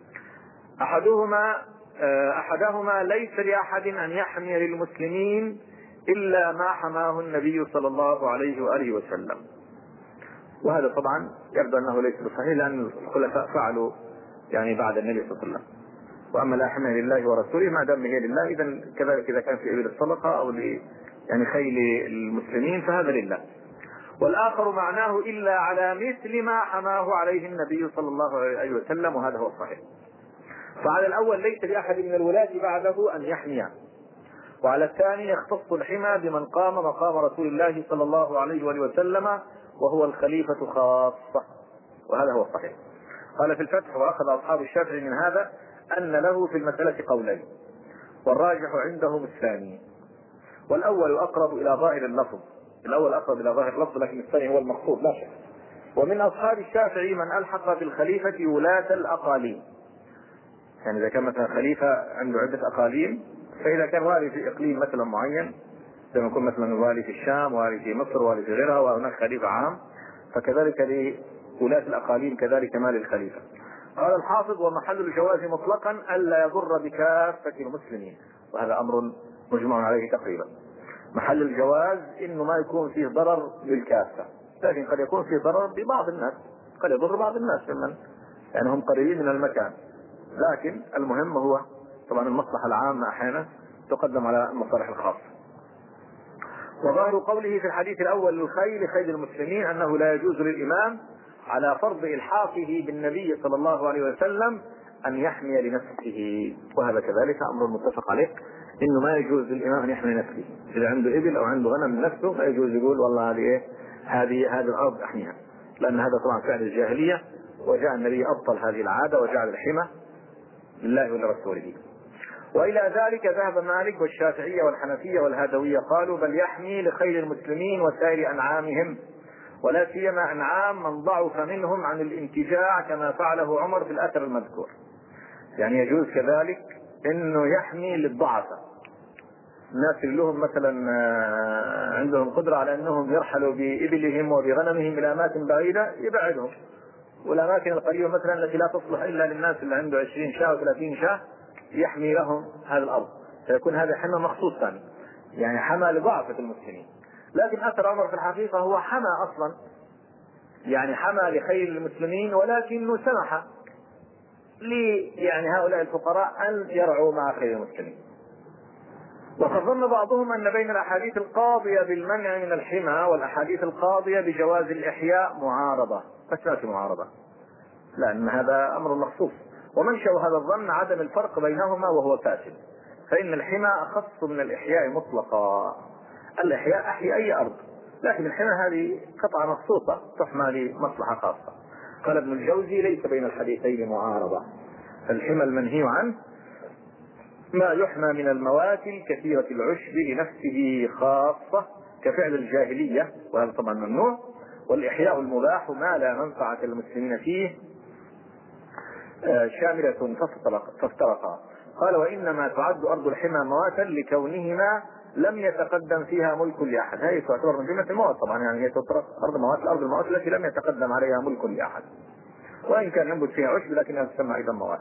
أحدهما ليس لأحد أن يحمي للمسلمين إلا ما حماه النبي صلى الله عليه وآله وسلم، وهذا طبعا يبدو أنه ليس بصحيح لأن الخلفاء فعلوا يعني بعد النبي صلى الله عليه وسلم. واما الاحمى لله ورسوله ما دام هي لله، اذا كذلك اذا كان في ابل الصدقه او يعني خيل المسلمين فهذا لله. والاخر معناه الا على مثل ما حماه عليه النبي صلى الله عليه وسلم، وهذا هو الصحيح. فعلى الاول ليس لاحد من الولاة بعده ان يحميه، وعلى الثاني يختص الحمى بمن قام مقام رسول الله صلى الله عليه وسلم وهو الخليفة خاصة، وهذا هو الصحيح. قال في الفتح: واخذ اصحاب الشافعي من هذا ان له في المسألة قولين، والراجح عندهم الثاني، والاول اقرب الى ظاهر اللفظ، لكن الثاني هو المقصود لا شك. ومن اصحاب الشافعي من الحق في الخليفة ولاة الاقاليم، يعني اذا كان مثلا خليفة عنده عدة اقاليم، فاذا كان والي في اقليم مثلا معين، لما يكون مثلا والي في الشام، والي في مصر، والي في غيرها، وهناك خليفة عام، فكذلك لولاة الاقاليم كذلك ما للخليفة. قال الحافظ: ومحل الجواز مطلقا الا يضر بكافة المسلمين، وهذا امر مجمع عليه تقريبا. محل الجواز انه ما يكون فيه ضرر بالكافة، لكن قد يكون فيه ضرر ببعض الناس، قد يضر بعض الناس ممن يعني هم قريبين من المكان، لكن المهم هو طبعا المصلحة العامة احيانا تقدم على المصالح الخاصة. وظاهر قوله في الحديث الاول للخيل خيل المسلمين انه لا يجوز للامام على فرض الحاقه بالنبي صلى الله عليه وسلم ان يحمي لنفسه، وهذا كذلك امر متفق عليه، انه ما يجوز للامام ان يحمي نفسه. اذا عنده ابل او عنده غنم من نفسه لا يجوز يقول والله هذه ايه، هذه الارض احميها، لان هذا طبعا فعل الجاهليه، وجاء النبي ابطل هذه العاده وجعل الحمى لله ولرسوله. والى ذلك ذهب مالك والشافعية والحنفية والهادوية، قالوا بل يحمي لخيل المسلمين وسائر انعامهم، ولا سيما انعام من ضعف منهم عن الانتجاع كما فعله عمر في الاثر المذكور. يعني يجوز كذلك انه يحمي للضعفاء، الناس اللي لهم مثلا عندهم قدرة على انهم يرحلوا بابلهم وبغنمهم الى اماكن بعيدة يبعدهم، والاماكن القريبة مثلا التي لا تصلح الا للناس اللي عنده 20 شاة و30 شاة يحمي لهم هذا الارض، فيكون هذا حمى مخصوص ثاني، يعني حمى لضعفة المسلمين. لكن اثر عمر في الحقيقة هو حمى اصلا، يعني حمى لخيل المسلمين، ولكنه سمح يعني هؤلاء الفقراء ان يرعوا مع خيل المسلمين. وقد ظن بعضهم ان بين الاحاديث القاضية بالمنع من الحمى والاحاديث القاضية بجواز الاحياء معارضة، بس ما في معارضة، لان هذا امر مخصوص. ومنشأ هذا الظن عدم الفرق بينهما وهو فاسد، فإن الحمى أخص من الإحياء مطلقا. الإحياء أحيا أي أرض، لكن الحمى هذه قطعة مخصوصة تحمى لمصلحة خاصة. قال ابن الجوزي: ليس بين الحديثين معارضة، الحمى المنهي عنه ما يحمى من المواتي كثيرة العشب لنفسه خاصة كفعل الجاهلية، وهذا طبعا ممنوع، والإحياء المباح ما لا منفعة المسلمين فيه شاملة فافترقا. قال: وإنما تعد أرض الحمى مواتا لكونهما لم يتقدم فيها ملك لأحد. هذه تعتبر من جملة الموات طبعا، يعني هي تطرق أرض الموات التي لم يتقدم عليها ملك لأحد، وإن كان ينبت فيها عشب لكنها تسمى أيضا موات،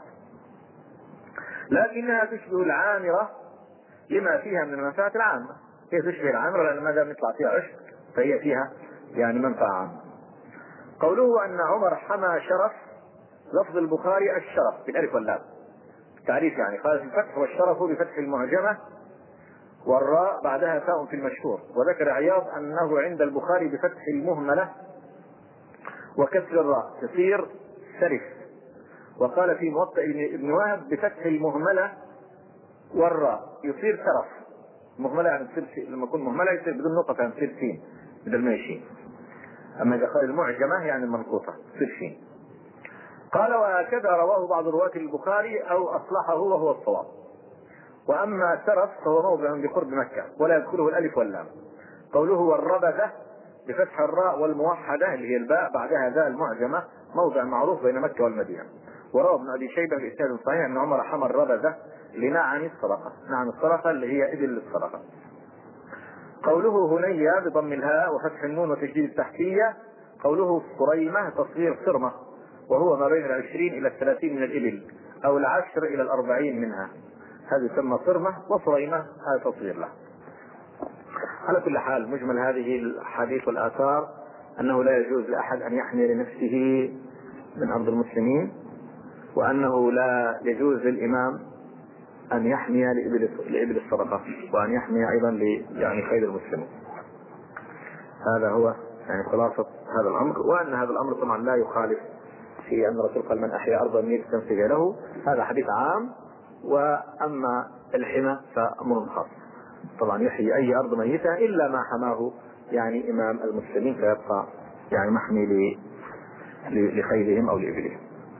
لكنها تشبه العامرة لما فيها من المنفعة العامة. هي تشبه العامرة لأن ما دام يطلع فيها عشب فهي فيها يعني منفعة عامة. قوله أن عمر حمى شرف، لفظ البخاري الشرف بالالف واللام تعريف، يعني قال في الفتح: والشرف بفتح المعجمة والراء بعدها تاء في المشهور. وذكر عياض انه عند البخاري بفتح المهملة وكسر الراء تصير سرف، وقال في موطئ ابن وهب بفتح المهملة والراء يصير سرف. مهملة يعني تصير، لما يكون مهملة يصير بدون نقطة يعني تصير سين بدل ما يشين، اما اذا قال المعجمة يعني المنقوطة تصير شين. قال: وهكذا رواه بعض رواة البخاري أو أصلحه وهو الصواب. وأما سرف فهو موضع بقرب مكة ولا يدخله الألف واللام. قوله والربذة بفتح الراء والموحدة اللي هي الباء بعدها ذا المعجمة موضع معروف بين مكة والمدينة. وروى ابن أبي شيبة بإسناد صحيح أن عمر حمى الربذة لنعم الصدقة، نعم الصدقة اللي هي إبل الصدقة. قوله هنية بضم الهاء وفتح النون وتشديد التحتية. قوله صريمة تصغير صرمة، وهو ما بين 20 إلى 30 من الإبل أو 10 إلى 40 منها، هذه تسمى صرمة، وصريمة هذا تصغير له. على كل حال مجمل هذه الحديث والآثار أنه لا يجوز لأحد أن يحمي لنفسه من أرض المسلمين وأنه لا يجوز للإمام أن يحمي لإبل الصدقة، وأن يحمي أيضا يعني خير المسلمين. هذا هو يعني خلاصة هذا الأمر. وأن هذا الأمر طبعا لا يخالف في أن الرسول قال من أحيا أرضا ميتة فهي له، هذا حديث عام. وأما الحمى فأمر خاص، طبعا يحيي أي أرض ميتة إلا ما حماه يعني إمام المسلمين، فيبقى يعني محمي لخيلهم أو لإبلهم.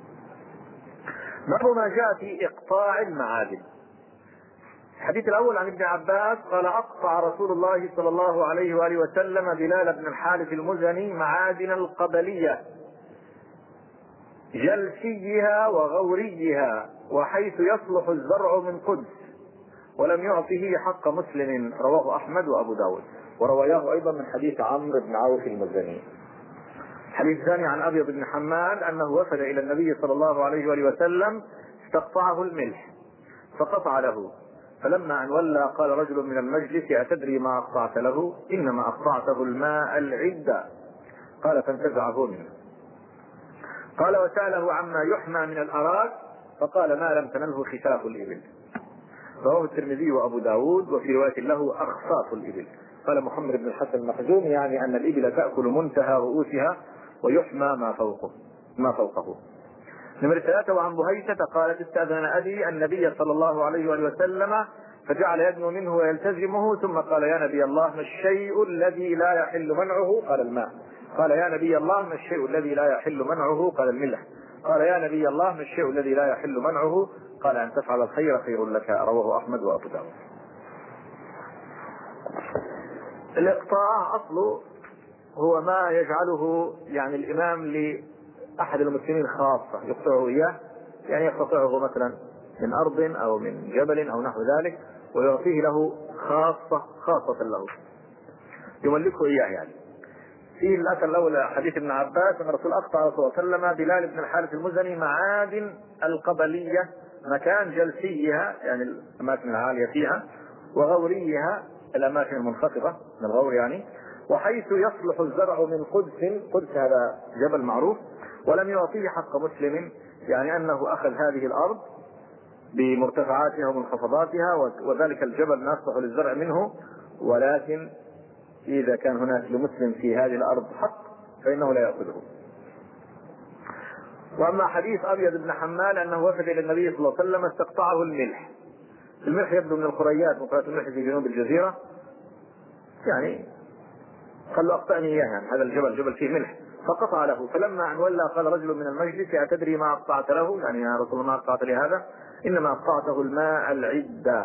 باب ما جاء في إقطاع المعادن. الحديث الأول عن ابن عباس قال أقطع رسول الله صلى الله عليه وآله وسلم بلال بن الحارث المزني معادن القبلية جلسيها وغوريها وحيث يصلح الزرع من قدس، ولم يعطه حق مسلم. رواه أحمد وأبو داود، ورواه أيضا من حديث عمرو بن عوف المزني. الحديث الثاني عن أبيض بن حماد أنه وفد إلى النبي صلى الله عليه وآله وسلم استقطعه الملح فقطع له، فلما أن ولى قال رجل من المجلس أتدري ما أقطعت له؟ إنما أقطعته الماء العدة. قال فانتزعه منه. قال وسأله عما يحمى من الأراك فقال ما لم تنله خفاف الإبل. رواه الترمذي وأبو داود، وفي رواية له أخفاف الإبل. قال محمد بن الحسن المخزومي يعني أن الإبل تأكل منتهى رؤوسها ويحمى ما فوقه. نمرة 3 وعن بهيتة قالت استأذن أبي النبي صلى الله عليه وآله وسلم فجعل يدنو منه ويلتزمه، ثم قال يا نبي الله ما الشيء الذي لا يحل منعه؟ قال الماء. قال يا نبي الله ما الشيء الذي لا يحل منعه؟ قال الملح. قال يا نبي الله ما الشيء الذي لا يحل منعه؟ قال أن تفعل الخير خير لك. رواه أحمد وأبو داود. الإقطاع أصله هو ما يجعله يعني الإمام لأحد المسلمين خاصة يقطعه إياه، يعني يقطعه مثلا من أرض أو من جبل أو نحو ذلك، ويعطيه له خاصة له يملكه إياه. يعني فيه الأثر الأول حديث ابن عباس أن الرسول أقطع صلى الله عليه وسلم بلال بن الحارث المزني معادن القبلية مكان جلسيها يعني الأماكن العالية فيها، وغوريها الأماكن المنخفضة من الغور يعني، وحيث يصلح الزرع من قدس هذا جبل معروف، ولم يعطيه حق مسلم، يعني أنه أخذ هذه الأرض بمرتفعاتها ومنخفضاتها، وذلك الجبل ما يصلح للزرع منه، ولكن إذا كان هناك لمسلم في هذه الأرض حق فإنه لا يأخذه. وأما حديث أبيض بن حمال أنه وفد إلى النبي صلى الله عليه وسلم استقطعه الملح. الملح يبدو من الخريات، مقاطعة الملح في جنوب الجزيرة، يعني قال له أقطعني إياه، يعني هذا الجبل فيه ملح، فقطع له. فلما أن ولى قال رجل من المجلس أتدري ما أقطعت له؟ يعني يا رسول الله ما أقطعت لهذا؟ إنما أقطعته الماء العدة.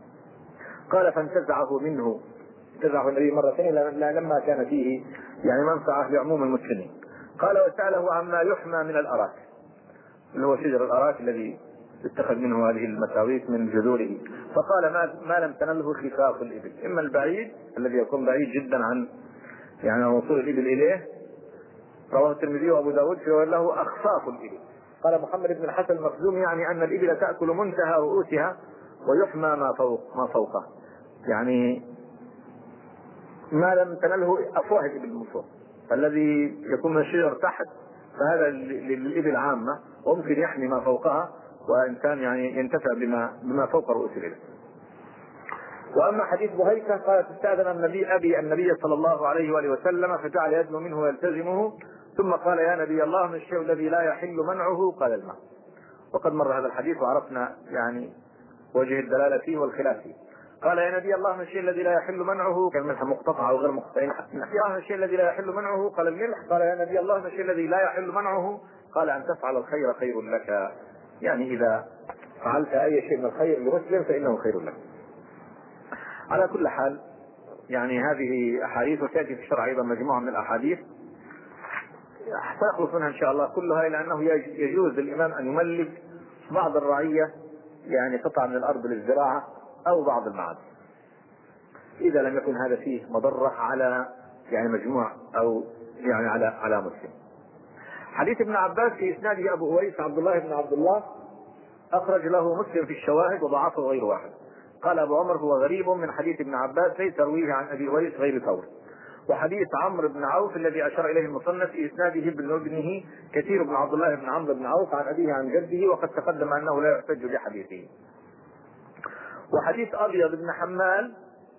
قال فانتزعه منه، انتزعه النبي مرتين لما كان فيه يعني منفعة لعموم المسلمين. قال وسأله عما يحمى من الأراك، اللي هو شجر الأراك الذي اتخذ منه هذه المساويك من جذوره، فقال ما لم تنله خفاف الإبل، إما البعيد الذي يكون بعيد جدا عن يعني وصول الإبل إليه. رواه الترمذي وأبو داود في له أخفاف الإبل. قال محمد بن الحسن المخزومي يعني أن الإبل تأكل منتهى رؤوسها ويحمى ما فوقه، يعني ما لم تنله أفواه الإبل من فوق، الذي يكون من الشجر تحت فهذا للإبل عامة، وممكن يحمي ما فوقها، وإنسان يعني ينتفع بما فوق رؤوس الإبل. وأما حديث بهيكة قالت استأذن النبي صلى الله عليه وآله وسلم فجعل يدنو منه ويلتزمه، ثم قال يا نبي الله ما الشيء الذي لا يحل منعه؟ قال الماء. وقد مر هذا الحديث وعرفنا يعني وجه الدلالة فيه والخلاف فيه. قال يا نبي الله ما الشيء الذي لا يحل منعه؟ كان الملح مقتطع أو غير مقتطع. يا الشيء الذي لا يحل منعه؟ قال الملح. قال يا نبي الله ما الشيء الذي لا يحل منعه؟ قال أن تفعل الخير خير لك، يعني إذا فعلت أي شيء من الخير لمسلم فإنه خير لك. على كل حال يعني هذه أحاديث، وتأتي في الشرع أيضا مجموعة من الأحاديث سيخلص منها إن شاء الله كلها، إلى أنه يجوز للإمام أن يملك بعض الرعية يعني قطعة من الأرض للزراعة أو بعض المعادن، إذا لم يكن هذا فيه مضرة على يعني مجموع أو يعني على مسلم. حديث ابن عباس في إسناده أبو أويس عبد الله بن عبد الله، أخرج له مسلم في الشواهد وضعفه غير واحد. قال أبو عمر هو غريب من حديث ابن عباس ليس يرويه عن أبي أويس غير ثور. وحديث عمرو بن عوف الذي أشار إليه المصنف في إسناده ابنه كثير بن عبد الله بن عمرو بن عوف عن أبيه عن جده، وقد تقدم أنه لا يحتج بحديثه. وحديث أبيض بن حمال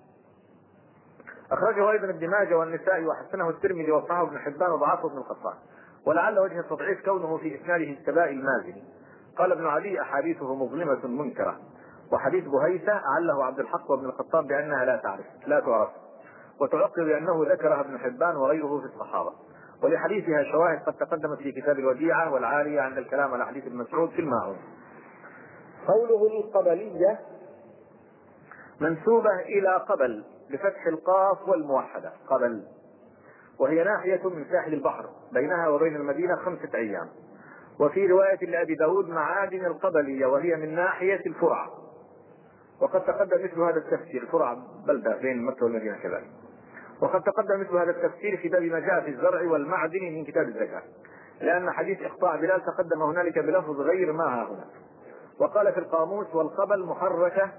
أخرجه أيضا ابن ماجه والنسائي وحسنه الترمذي وصححه ابن حبان وضعفه ابن القطان، ولعل وجه التضعيف كونه في إسناده السبائي المازني. قال ابن علي أحاديثه مظلمة منكرة. وحديث بهيسة أعله عبد الحق وابن الخطاب بأنها لا تعرف، وتعقب بأنه ذكرها ابن حبان وغيره في الصحابة، ولحديثها شواهد قد تقدمت في كتاب الوديعة والعارية عند الكلام على حديث ابن مسعود في الماعون. قوله القبلية منسوبة إلى قبل بفتح القاف والموحدة قبل، وهي ناحية من ساحل البحر بينها وبين المدينة 5 أيام. وفي رواية لأبي داود معادن القبلية وهي من ناحية الفرع، وقد تقدم مثل هذا التفسير. الفرع بلدة بين مكة والمدينة كذلك. وقد تقدم مثل هذا التفسير في باب ما جاء في الزرع والمعدن من كتاب الزكاة، لأن حديث إقطاع بلال تقدم هنالك بلفظ غير ما ها هنا. وقال في القاموس والقبل محركة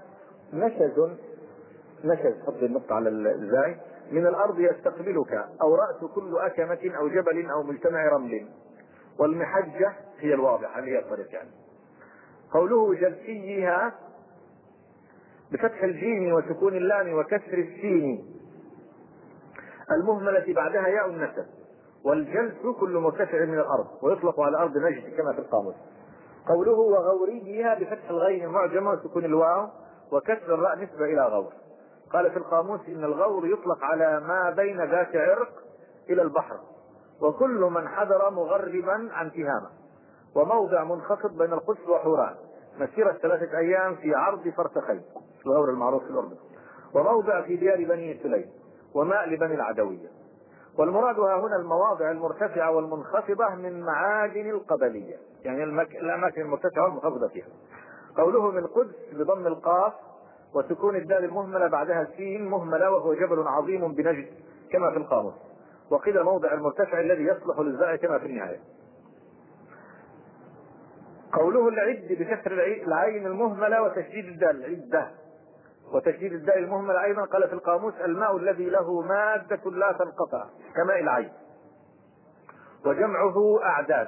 نشز حط النقطة على الزاي من الأرض يستقبلك، أو رأس كل أكمة أو جبل أو مجتمع رمل. والمحجة هي الواضحة اللي هي الطريق يعني. قوله جلسيها بفتح الجيم وسكون اللام وكسر السين المهملة بعدها ياء النسب. والجلس كل مرتفع من الأرض، ويطلق على أرض نجد كما في القاموس. قوله وغوريها بفتح الغين المعجمة وسكون الواو وكسر الراء نسبة إلى غور. قال في القاموس إن الغور يطلق على ما بين ذات عرق إلى البحر، وكل من حضر مغربا عن تهامة، وموضع منخفض بين القدس وحوران مسيرة 3 أيام في عرض فرسخين، الغور المعروف في الأردن، وموضع في ديار بني سليم وماء لبني العدوية. والمراد هنا المواضع المرتفعة والمنخفضة من معادن القبلية، يعني الأماكن المرتفعة والمنخفضة فيها. قوله من قدس بضم القاف وسكون الدال المهملة بعدها سين مهملة، وهو جبل عظيم بنجد كما في القاموس. وقيل موضع المرتفع الذي يصلح للزرع كما في النهاية. قوله العد بكسر العين المهملة وتشديد الدال عدة وتشديد الدال المهملة أيضا. قال في القاموس الماء الذي له مادة لا تنقطع كماء العين، وجمعه أعداد.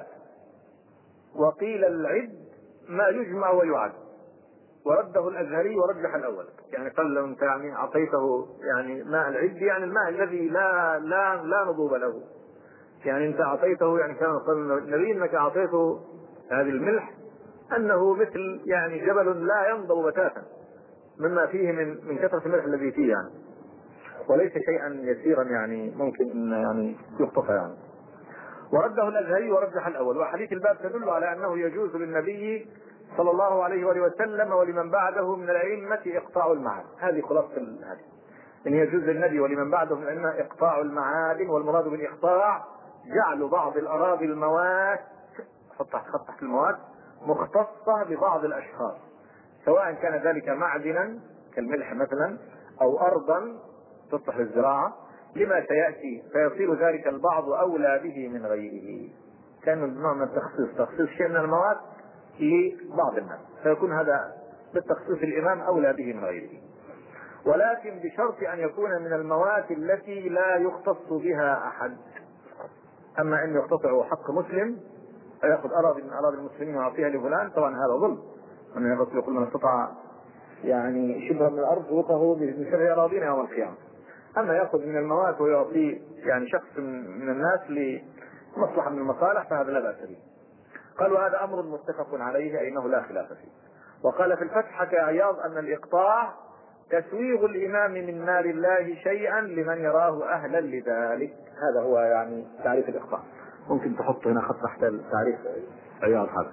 وقيل العد ما يجمع ويعد، ورده الأزهري ورجح الأول. يعني قال لو أنت يعني أعطيته يعني ماء العد يعني الماء الذي لا نضوب له، يعني أنت أعطيته يعني كان قال النبي أنك أعطيته هذه الملح أنه مثل يعني جبل لا ينضب بتاتا مما فيه من كثرة الملح الذي فيه يعني، وليس شيئا يسيرا يعني ممكن أن يعني يخطف يعني. ورده الأزهري ورجح الأول. وحديث الباب تدل على أنه يجوز للنبي صلى الله عليه وآله وسلم ولمن بعده من الأئمة إقطاع المعادن. هذه خلاصة الحديث، إن يجوز للنبي ولمن بعده من الأئمة إقطاع المعادن. والمراد بالإقطاع جعل بعض الأراضي المواد خط تحت المواد مختصة ببعض الأشخاص، سواء كان ذلك معدنا كالملح مثلا أو أرضا تصلح للزراعة لما سيأتي، فيصير ذلك البعض أولى به من غيره. كان نوع من تخصيص شيء من المواد لبعض الناس، فيكون هذا بالتخصيص الإمام أولى به من غيره، ولكن بشرط أن يكون من المواد التي لا يختص بها أحد. أما أن يقتطع حق مسلم فيأخذ أراضي من أراضي المسلمين ويعطيها لفلان، طبعا هذا ظلم. أن الرسول يقول من استطاع يعني شبرا من الأرض وقه بشر أراضينا يوم القيامة. أما يأخذ من المواد ويعطي يعني شخص من الناس لمصلحة من المصالح فهذا لا بأس به. قالوا هذا أمر متفق عليه أي أنه لا خلاف فيه. وقال في الفتح حكى عياض أن الإقطاع تسويغ الإمام من مال الله شيئا لمن يراه أهلا لذلك. هذا هو يعني تعريف الإقطاع. ممكن تحط هنا خط تحت تعريف عياض. هذا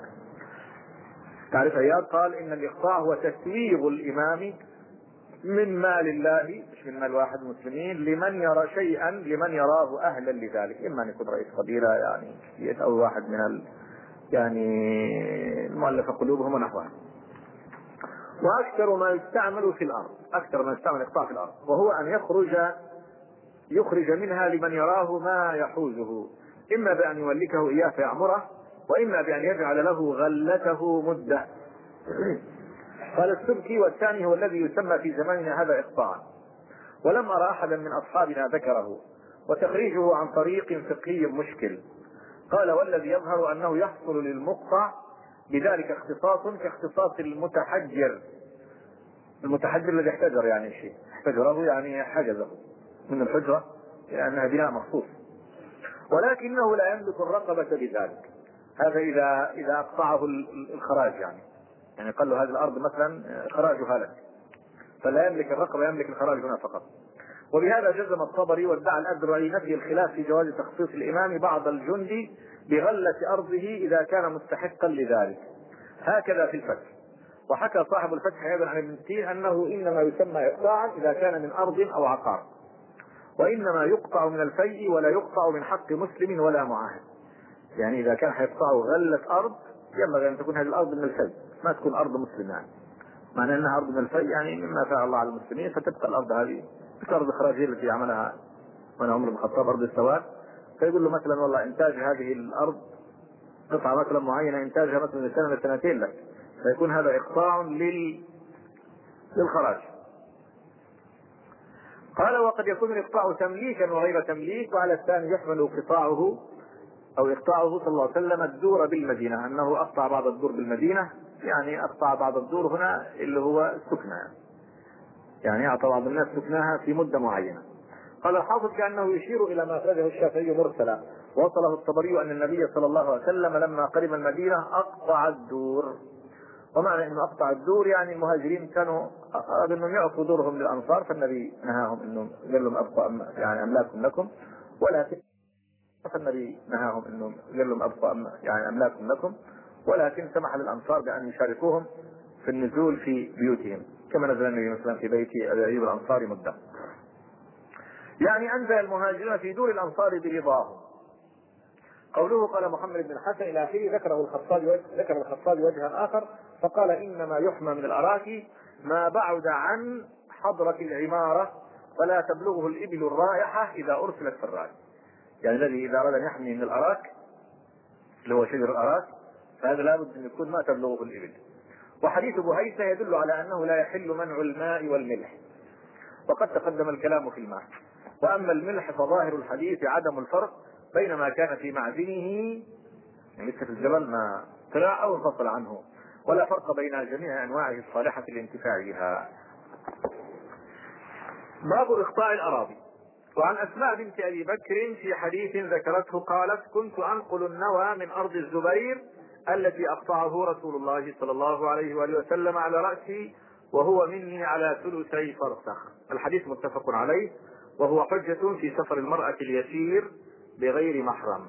تعريف عياض قال إن الإقطاع هو تسويغ الإمام من مال الله مش من مال واحد المسلمين لمن يرى شيئا لمن يراه أهلا لذلك، إما أن يكون رئيس قبيلة يعني أو واحد من يعني المؤلف قلوبهم ونحوها. وأكثر ما يستعمل في الأرض، أكثر ما يستعمل الإقطاع في الأرض وهو أن يخرج منها لمن يراه ما يحوزه، إما بأن يملكه إياه فيعمره، وإما بأن يجعل له غلته مدة. قال السبكي والثاني هو الذي يسمى في زماننا هذا إقطاعا، ولم أرى أحدا من أصحابنا ذكره. وتخريجه عن طريق فقهي مشكل. قال والذي يظهر أنه يحصل للمقطع بذلك اختصاص كاختصاص المتحجر الذي احتجر، يعني شيء احتجره يعني حجزه من الحجرة لأنها بناء مخصوص، ولكنه لا يملك الرقبة بذلك. هذا إذا أقطعه الخراج، يعني قال له هذه الأرض مثلا خراجها لك، فلا يملك الرقبة، يملك الخراج هنا فقط. وبهذا جزم الطبري وادعى الأذرعي نفي الخلاف في جواز تخصيص الإمام بعض الجند بغلة أرضه إذا كان مستحقا لذلك، هكذا في الفتح. وحكى صاحب الفتح أيضا عن ابن سيرين أنه إنما يسمى إقطاعا إذا كان من أرض أو عقار، وإنما يقطع من الفيء ولا يقطع من حق مسلم ولا معاهد. يعني إذا كان حيقطعه غلة أرض ينبغي أن تكون هذه الأرض من الفيء، ما تكون أرض مسلم، يعني معنى أنها أرض من الفيء يعني مما فعل الله على المسلمين، فتبقى الأرض هذه الأرض الخراجية التي عملها من عمر بن الخطاب أرض السواد، فيقول له مثلا والله إنتاج هذه الأرض قطعة مثلا معينة إنتاجها مثلا من سنة لسنتين لك، فيكون هذا إقطاع للخراج. قال وقد يكون الإقطاع تمليكا وغير تمليك، وعلى الثاني يحمل قطاعه أو إقطاعه صلى الله عليه وسلم الدور بالمدينة، أنه أقطع بعض الدور بالمدينة، يعني أقطع بعض الدور هنا اللي هو السكنة، يعني أعطى بعض الناس سكناها في مدة معينة. قال الحافظ كأنه يشير إلى ما أخرجه الشافعي مرسلا وصله الطبري أن النبي صلى الله عليه وسلم لما قدم المدينة أقطع الدور. ومعنى أنه أقطع الدور يعني المهاجرين كانوا أرادوا أنهم يعطوا دورهم للأنصار، فالنبي نهاهم أنهم قال لهم أبقى يعني أملاكم لكم، ولكن فالنبي نهاهم أنهم قال لهم أبقى يعني أملاكم لكم، ولكن سمح للأنصار بأن يشاركوهم في النزول في بيوتهم، كما نزل النبي مثلا في بيت أبي أيوب الأنصاري مدة. يعني أنزل المهاجرين في دور الأنصار برضاهم. قوله قال محمد بن الحسن إلى آخره ذكر الخطابي وجها آخر فقال إنما يحمى من الأراك ما بعد عن حضرة العمارة فلا تبلغه الإبل الرائحة إذا أرسلت في الراك. يعني الذي إذا أراد أن يحمي من الأراك اللي هو شجر الأراك فهذا لابد أن يكون ما تبلغه الإبل. وحديث بهيسة يدل على أنه لا يحل منع الماء والملح، وقد تقدم الكلام في الماء. وأما الملح فظاهر الحديث عدم الفرق بين ما كان في معدنه يعني لسه في الجبل ما طلع أو انفصل عنه، ولا فرق بين جميع أنواعه الصالحة للانتفاع بها. باب إقطاع الأراضي. وعن أسماء بنت أبي بكر في حديث ذكرته قالت كنت أنقل النوى من أرض الزبير التي أقطعه رسول الله صلى الله عليه وآله وسلم على رأسي وهو مني على ثلثي فرسخ. الحديث متفق عليه، وهو حجة في سفر المرأة اليسير بغير محرم.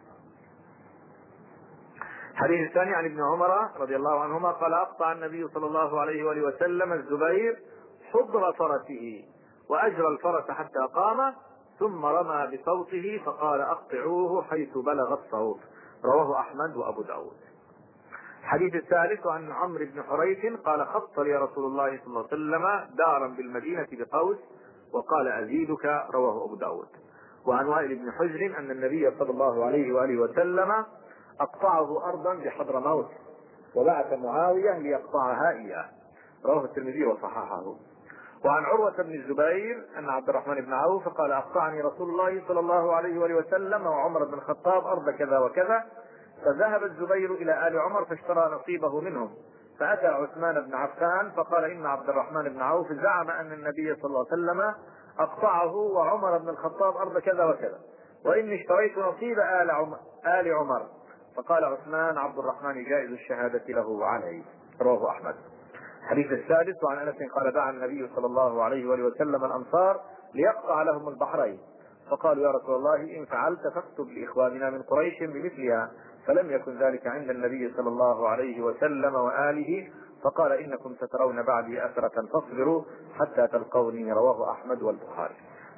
الحديث الثاني عن ابن عمر رضي الله عنهما قال أقطع النبي صلى الله عليه وآله وسلم الزبير حضر فرسه وأجرى الفرس حتى قام ثم رمى بصوته فقال أقطعوه حيث بلغ الصوت. رواه أحمد وأبو داود. الحديث الثالث عن عمرو بن حريث قال خط لي رسول الله صلى الله عليه وسلم دارا بالمدينة بقوس وقال أزيدك. رواه أبو داود. وعن وائل بن حجر أن النبي صلى الله عليه وآله وسلم أقطعه أرضا بحضرموت وبعث معاوية ليقطعها إياه. رواه الترمذي وصححه. وعن عروة بن الزبير أن عبد الرحمن بن عوف قال أقطعني رسول الله صلى الله عليه وآله وسلم وعمر بن الخطاب أرض كذا وكذا، فذهب الزبير إلى آل عمر فاشترى نصيبه منهم، فأتى عثمان بن عفان فقال إن عبد الرحمن بن عوف زعم أن النبي صلى الله عليه وسلم أقطعه وعمر بن الخطاب أرض كذا وكذا، وإني اشتريت نصيب آل عمر. فقال عثمان عبد الرحمن جائز الشهادة له وعليه. رواه أحمد. الحديث السادس وعن أنس قال دعا النبي صلى الله عليه وآله وسلم الأنصار ليقطع لهم البحرين، فقالوا يا رسول الله إن فعلت فاكتب لإخواننا من قريش بمثلها، فلم يكن ذلك عند النبي صلى الله عليه وسلم وآله، فقال إنكم سترون بعدي أثرة فاصبروا حتى تلقوني. رواه أحمد والبخاري.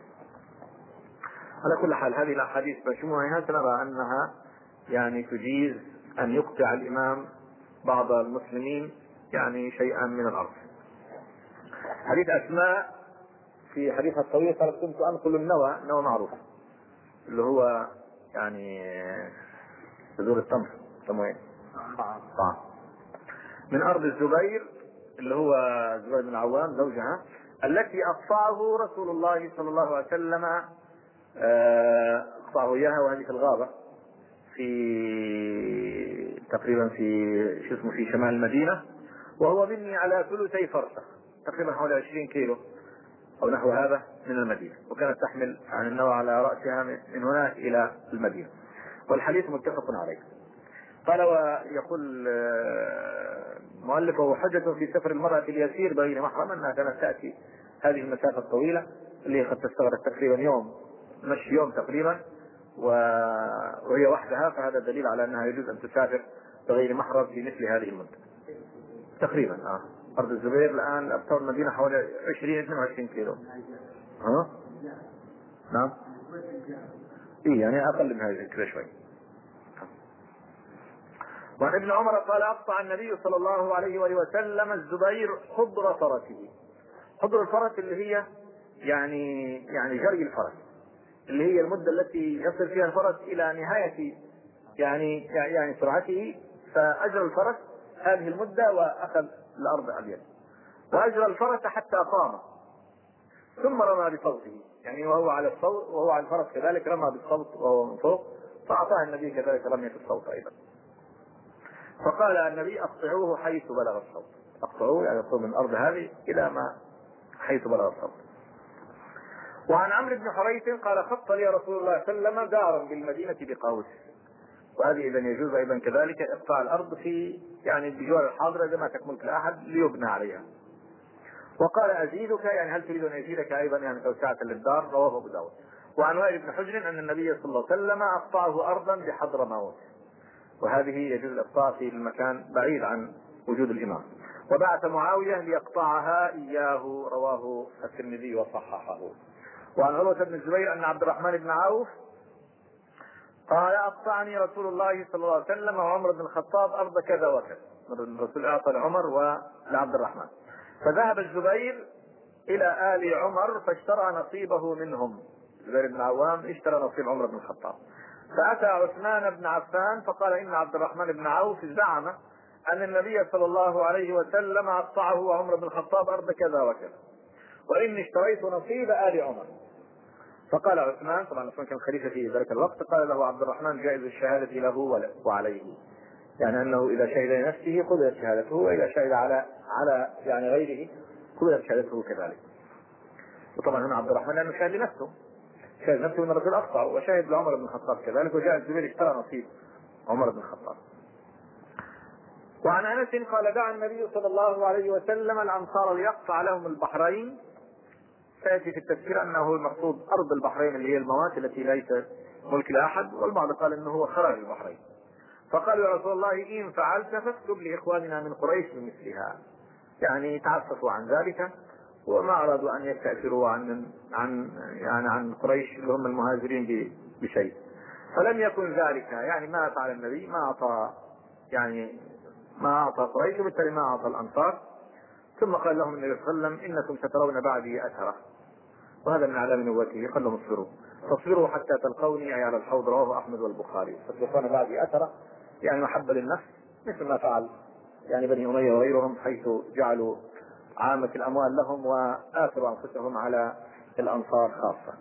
على كل حال هذه الأحاديث مجموعها سنرى أنها يعني تجيز أن يقطع الإمام بعض المسلمين يعني شيئا من الأرض. حديث أسماء في حديث الطويل قالت كنت أنقل النوى معروف اللي هو يعني بذور التمر سموه طعام من أرض الزبير اللي هو زبير بن عوام زوجها التي أقطعه رسول الله صلى الله عليه وسلم أقطعه إياها وهذه في الغابة، في تقريبا في شمال المدينة، وهو مني على ثلثي فرسخ، تقريبا حوالي 20 كيلو أو نحو هذا من المدينة، وكانت تحمل عن النوى على رأسها من هناك إلى المدينة، والحديث متفق عليه. قال ويقول مؤلفه حجة في سفر المرأة اليسير بغير محرم أنها كانت تأتي هذه المسافة الطويلة اللي قد تستغرق تقريبا يوم، مشي يوم تقريبا، وهي وحدها، فهذا دليل على أنها يجوز أن تسافر بغير محرم في مثل هذه المدة تقريبا. أرض الزبير الآن أبطال المدينة حوالي 20-22 كيلو. نعم، إيه يعني أقل من هذه كذا شوي. وعن ابن عمر قال أقطع النبي صلى الله عليه وآله وسلم الزبير حضر فرسه. حضر الفرس اللي هي يعني جري الفرس، اللي هي المدة التي يصل فيها الفرس إلى نهاية يعني سرعته، فأجرى الفرس هذه المدة وأخذ الأرض أبيض، وأجرى الفرس حتى قام، ثم رمى بصوته، يعني وهو على الفرس كذلك رمى بالصوت وهو من فوق، فأعطاه النبي كذلك رمية الصوت أيضا. فقال النبي أقطعوه حيث بلغ الصوت، أقطعوه يعني يقطعوه من الأرض هذه إلى ما حيث بلغ الصوت. وعن عمرو بن حريث قال خط لي رسول الله صلى الله عليه وسلم دارا بالمدينة بقوس، وهذه إذا يجوز أيضا كذلك إقطاع الأرض في يعني بجوار الحاضرة إذا ما تكملك لأحد ليبنى عليها. وقال أزيدك يعني هل تريد أن أزيدك أيضا يعني توسعة للدار، رواه أبو داود. وعن وائل بن حجر أن النبي صلى الله عليه وسلم أقطعه أرضا بحضرموت، وهذه يجوز الإقطاع في المكان بعيد عن وجود الإمام. وبعث معاوية ليقطعها إياه، رواه الترمذي وصححه. وعن عروة بن الزبير أن عبد الرحمن بن عوف قال أقطعني رسول الله صلى الله عليه وسلم وعمر بن الخطاب أرض كذا وكذا، الرسول أعطى لعمر ولعبد الرحمن، فذهب الزبير إلى آل عمر فاشترى نصيبه منهم، الزبير بن عوام اشترى نصيب عمر بن الخطاب، فأتى عثمان بن عفان فقال إن عبد الرحمن بن عوف زعم أن النبي صلى الله عليه وسلم أقطعه وعمر بن الخطاب أرض كذا وكذا، وإني اشتريت نصيب آل عمر. فقال عثمان، طبعا عثمان كان خليفة في ذلك الوقت، قال له عبد الرحمن جائز الشهادة له وعليه، يعني أنه إذا شهد لنفسه قبلت شهادته، وإذا شهد على يعني غيره قبلت شهادته كذلك. وطبعا هنا عبد الرحمن لأنه شهد لنفسه، شهد نفسه من الرجل أقطع، وشهد لعمر بن الخطاب كذلك، وجاء الزبير اشترى نصيب عمر بن الخطاب. وعن أنس قال دعا النبي صلى الله عليه وسلم الأنصار ليقطع لهم البحرين، سيأتي في التفسير أنه المقصود أرض البحرين اللي هي الموات التي ليست ملك لأحد، والبعض قال أنه هو خراج البحرين. فقالوا يا رسول الله إن فعلت فاكتب لإخواننا من قريش بمثلها، يعني تعففوا عن ذلك وما أرادوا أن يستأثروا عن قريش اللي هم المهاجرين بشيء. فلم يكن ذلك، يعني ما فعل النبي، ما أعطى قريش، وبالتالي ما أعطى الأنصار. ثم قال لهم النبي صلى الله عليه وسلم إنكم سترون بعدي أثرة، وهذا من علام نبوته، قال لهم اصبروا حتى تلقوني، أي على الحوض، رواه أحمد والبخاري. ستلقون بعدي أثرة يعني محبة للنفس، مثل ما فعل يعني بني أمية وغيرهم، حيث جعلوا عامة الأموال لهم وآثروا أنفسهم على الأنصار خاصة.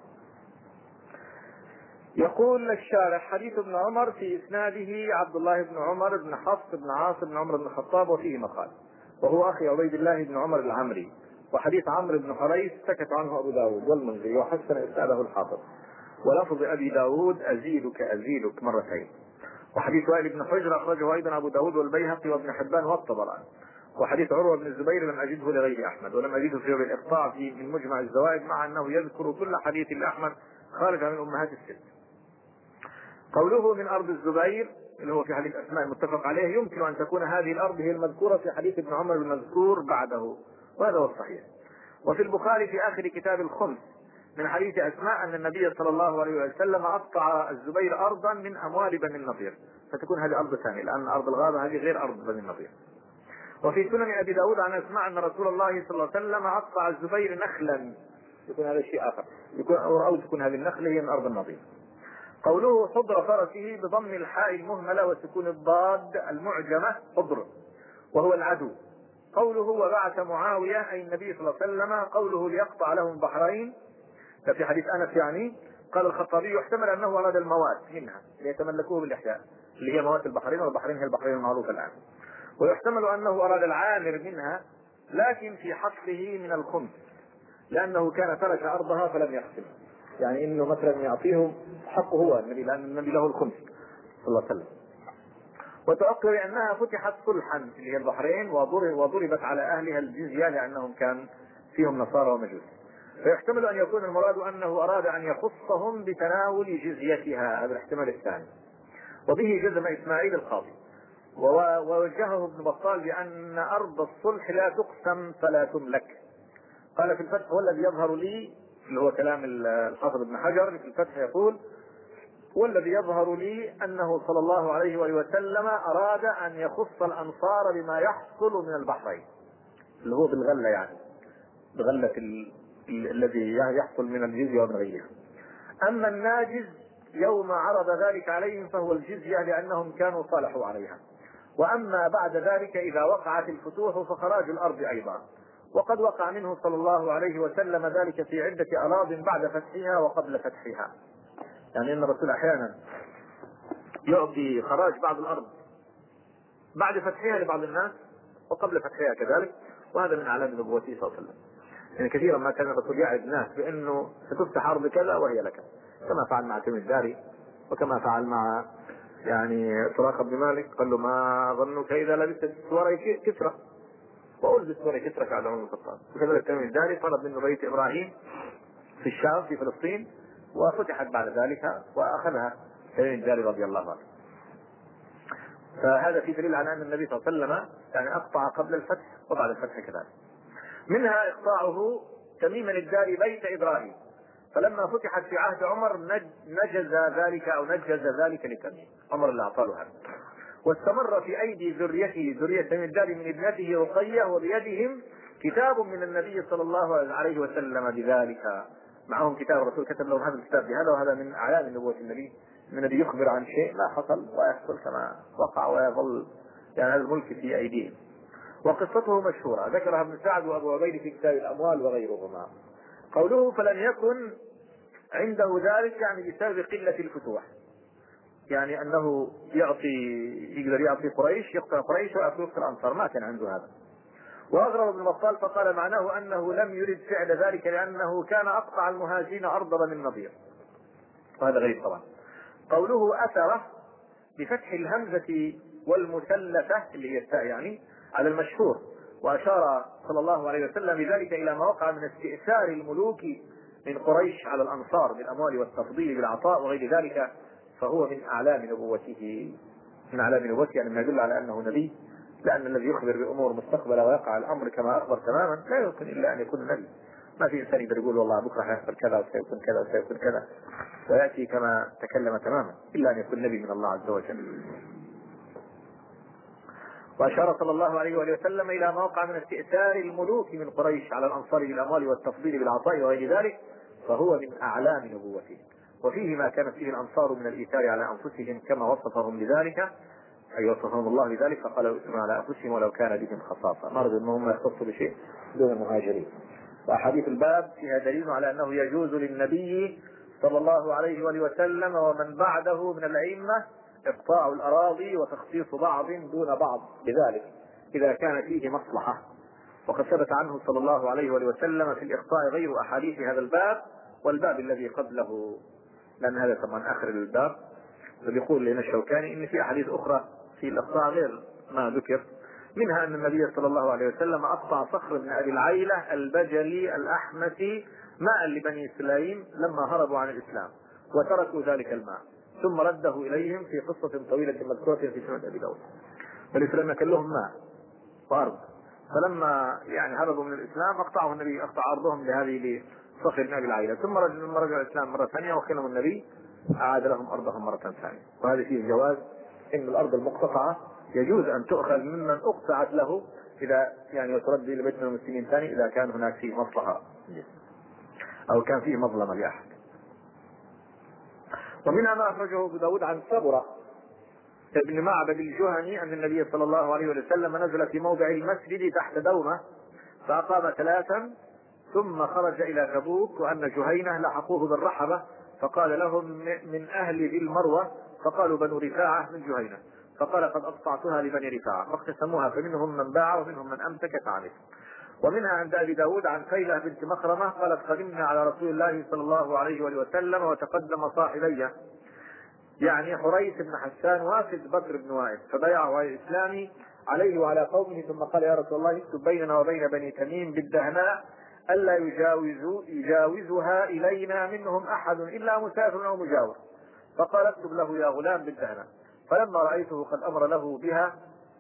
يقول الشارح حديث ابن عمر في إسناده عبد الله بن عمر بن حفص بن عاصم بن عمر بن الخطاب، وفيه مقال، وهو أخي عبيد الله بن عمر العمري. وحديث عمرو بن حريث سكت عنه أبو داود والمنذري وحسن إسناده الحافظ، ولفظ أبي داود أزيدك مرتين. وحديث وائل بن حجر أخرجه أيضا أبو داود والبيهقي وابن حبان والطبراني. وحديث عروة بن الزبير لم أجده لغير أحمد، ولم أجده في الإقطاع من مجمع الزوائد، مع أنه يذكر كل حديث لأحمد خارج عن الأمهات الست. قوله من أرض الزبير اللي هو في حديث أسماء المتفق عليه، يمكن أن تكون هذه الأرض هي المذكورة في حديث ابن عمر المذكور بعده، وهذا هو الصحيح. وفي البخاري في آخر كتاب الخمس من حديث أسماء أن النبي صلى الله عليه وسلم أقطع الزبير أرضا من أموال بني النضير، فتكون هذه أرض ثانية، لأن أرض الغابة هذه غير أرض بني النضير. وفي سنن أبي داود عن أسماء أن رسول الله صلى الله عليه وسلم أقطع الزبير نخلا، يكون هذا شيء آخر، أو تكون هذه النخلة هي من أرض النضير. قوله حضر فرسه بضم الحاء المهملة وسكون الضاد المعجمة حضر، وهو العدو. قوله وبعث معاوية أي النبي صلى الله عليه وسلم، قوله ليقطع لهم بحرين، ففي حديث أنس يعني قال الخطابي يحتمل أنه أراد الموات منها ليتملكوه بالإحياء، اللي هي موات البحرين، والبحرين هي البحرين المعروفة الآن. ويحتمل أنه أراد العامر منها لكن في حقه من الخمس، لأنه كان ترك أرضها فلم يقسم، يعني إنه مثلا يعطيهم حقه هو النبي، لأن النبي له الخمس صلى الله عليه وسلم. وتؤكد أنها فتحت صلحا اللي هي البحرين وضربت على أهلها الجزية لأنهم كان فيهم نصارى ومجوس. فيحتمل أن يكون المراد أنه أراد أن يخصهم بتناول جزيتها، هذا الاحتمال الثاني. وبه جزم إسماعيل القاضي ووجهه ابن بطال بأن أرض الصلح لا تقسم فلا تملك. قال في الفتح والذي يظهر لي، اللي هو كلام الحافظ ابن حجر في الفتح، يقول والذي يظهر لي أنه صلى الله عليه وآله وسلم أراد أن يخص الأنصار بما يحصل من البحرين، اللي هو بالغلة، يعني بغلة الذي يحصل من الجزية ومن غيرها. أما الناجز يوم عرض ذلك عليهم فهو الجزية لأنهم كانوا صالحوا عليها. وأما بعد ذلك إذا وقعت الفتوح فخراج الأرض أيضا، وقد وقع منه صلى الله عليه وسلم ذلك في عدة أراض بعد فتحها وقبل فتحها. يعني أن الرسول أحيانا يعطي خراج بعض الأرض بعد فتحها لبعض الناس وقبل فتحها كذلك، وهذا من علامة نبوته صلى الله عليه وسلم. يعني كثيرا ما كان الرسول يعد الناس بأنه ستفتح أرض كذا وهي لك، كما فعل مع تميم الداري، وكما فعل مع يعني سراقة بن مالك، قال له ما ظنك إذا لبست سواري كسرى وألبس سواري كسرى كعلى عمر الخطاب. وكذلك تميم الداري طلب منه بيت إبراهيم في الشام في فلسطين، وفتحت بعد ذلك وأخذها تميم الداري رضي الله عنه. فهذا في دليل على أن النبي صلى الله عليه وسلم يعني أقطع قبل الفتح وبعد الفتح كذلك. منها إقطاعه تميم الداري بيت إبراهيم، فلما فتحت في عهد عمر نجز ذلك لتميم، عمر اللي أعطاه هذا. واستمر في أيدي ذريته ذرية تميم الداري من ابنته رقية وبيدهم كتاب من النبي صلى الله عليه وسلم بذلك، معهم كتاب الرسول كتب لهم هذا الكتاب بهذا، وهذا من أعلام نبوة النبي، من الذي يخبر عن شيء لا حصل ويحصل كما وقع ويظل يعني هذا الملك في أيديهم. وقصته مشهورة ذكرها ابن سعد وأبو عبيد في كتاب الأموال وغيرهما. قوله فلن يكن عنده ذلك يعني بسبب قلة الفتوح، يعني أنه يقدر يعطي قريش، يقتل قريش ويقتل الأنصار، ما كان عنده هذا. وأغرب ابن بطال فقال معناه أنه لم يرد فعل ذلك لأنه كان أقطع المهاجرين أرض بني النضير، وهذا غريب طبعا. قوله أثره بفتح الهمزة والمثلثة اللي هي التاء يعني على المشهور، وأشار صلى الله عليه وسلم بذلك إلى ما وقع من استئثار الملوك من قريش على الأنصار بالأموال والتفضيل بالعطاء وغير ذلك، فهو من أعلام نبوته، يعني ما يدل على أنه نبي، لأن الذي يخبر بأمور مستقبلة ويقع الأمر كما أخبر تماما لا يمكن إلا أن يكون نبي. ما في إنسان يقدر يقول والله بكرة حيحصل كذا وسيكون كذا وسيكون كذا ويأتي كما تكلم تماما، إلا أن يكون نبي من الله عز وجل. وأشار صلى الله عليه وآله وسلم إلى ما وقع من استئثار الملوك من قريش على الأنصار بالأموال والتفضيل بالعطاء وغير ذلك، فهو من أعلام نبوته. وفيه ما كانت فيه الأنصار من الإيثار على أنفسهم كما وصفهم بذلك، أي وصفهم الله بذلك، فقال يؤثرون على أنفسهم ولو كان بهم خصاصة، ما رضي أنهم يختصوا بشيء دون المهاجرين. وأحاديث الباب فيها دليل على أنه يجوز للنبي صلى الله عليه وآله وسلم ومن بعده من الأئمة إقطاع الأراضي وتخصيص بعض دون بعض بذلك إذا كان فيه مصلحة. وقد ثبت عنه صلى الله عليه وآله وسلم في الإقطاع غير أحاديث هذا الباب والباب الذي قبله، لأن هذا طبعا آخر الباب. فبيقول لنا الشوكاني إن في أحاديث أخرى في الإقطاع غير ما ذكر، منها أن النبي صلى الله عليه وسلم أقطع صخر بن أبي العيلة البجلي الأحمسي ماء لبني سليم لما هربوا عن الإسلام وتركوا ذلك الماء ثم رده إليهم في قصة طويلة مذكورة في سنة أبي داود. فالإسلام كان لهم ماء وأرض، فلما يعني هربوا من الإسلام أقطعه النبي، أقطع أرضهم لهذه لصخر بن أبي العيلة، ثم لما رجع الإسلام مرة ثانية وخلهم النبي أعاد لهم أرضهم مرة ثانية. وهذا فيه جواز إن الأرض المقتطعة يجوز أن تؤخذ ممن أقطعت له إذا يعني وترد إلى بيت من المسلمين ثاني إذا كان هناك فيه مصلحة أو كان فيه مظلمة لأحد. ومنها ما أخرجه أبو داود عن صبرة ابن معبد الجهني أن النبي صلى الله عليه وسلم نزل في موضع المسجد تحت دومة فأقام 3 ثم خرج إلى تبوك، وأن جهينة لحقوه بالرحبة فقال لهم من أهل ذي المروة، فقالوا بنو رفاعة من جهينة، فقال قد أقطعتها لبني رفاعة، فاقتسموها، فمنهم من باع ومنهم من أمسك فعليه. ومنها عند أبي داود عن فيلة بنت مخرمة قالت قدمنا على رسول الله صلى الله عليه وسلم وتقدم صاحبي، يعني حريث بن حسان وافد بكر بن وائل، فبايعه على الإسلام عليه وعلى قومه، ثم قال يا رسول الله اكتب بيننا وبين بني تميم بالدهناء ألا يجاوزها إلينا منهم أحد إلا مسافر أو مجاور. فقال اكتب له يا غلام بالدهناء. فلما رأيته قد أمر له بها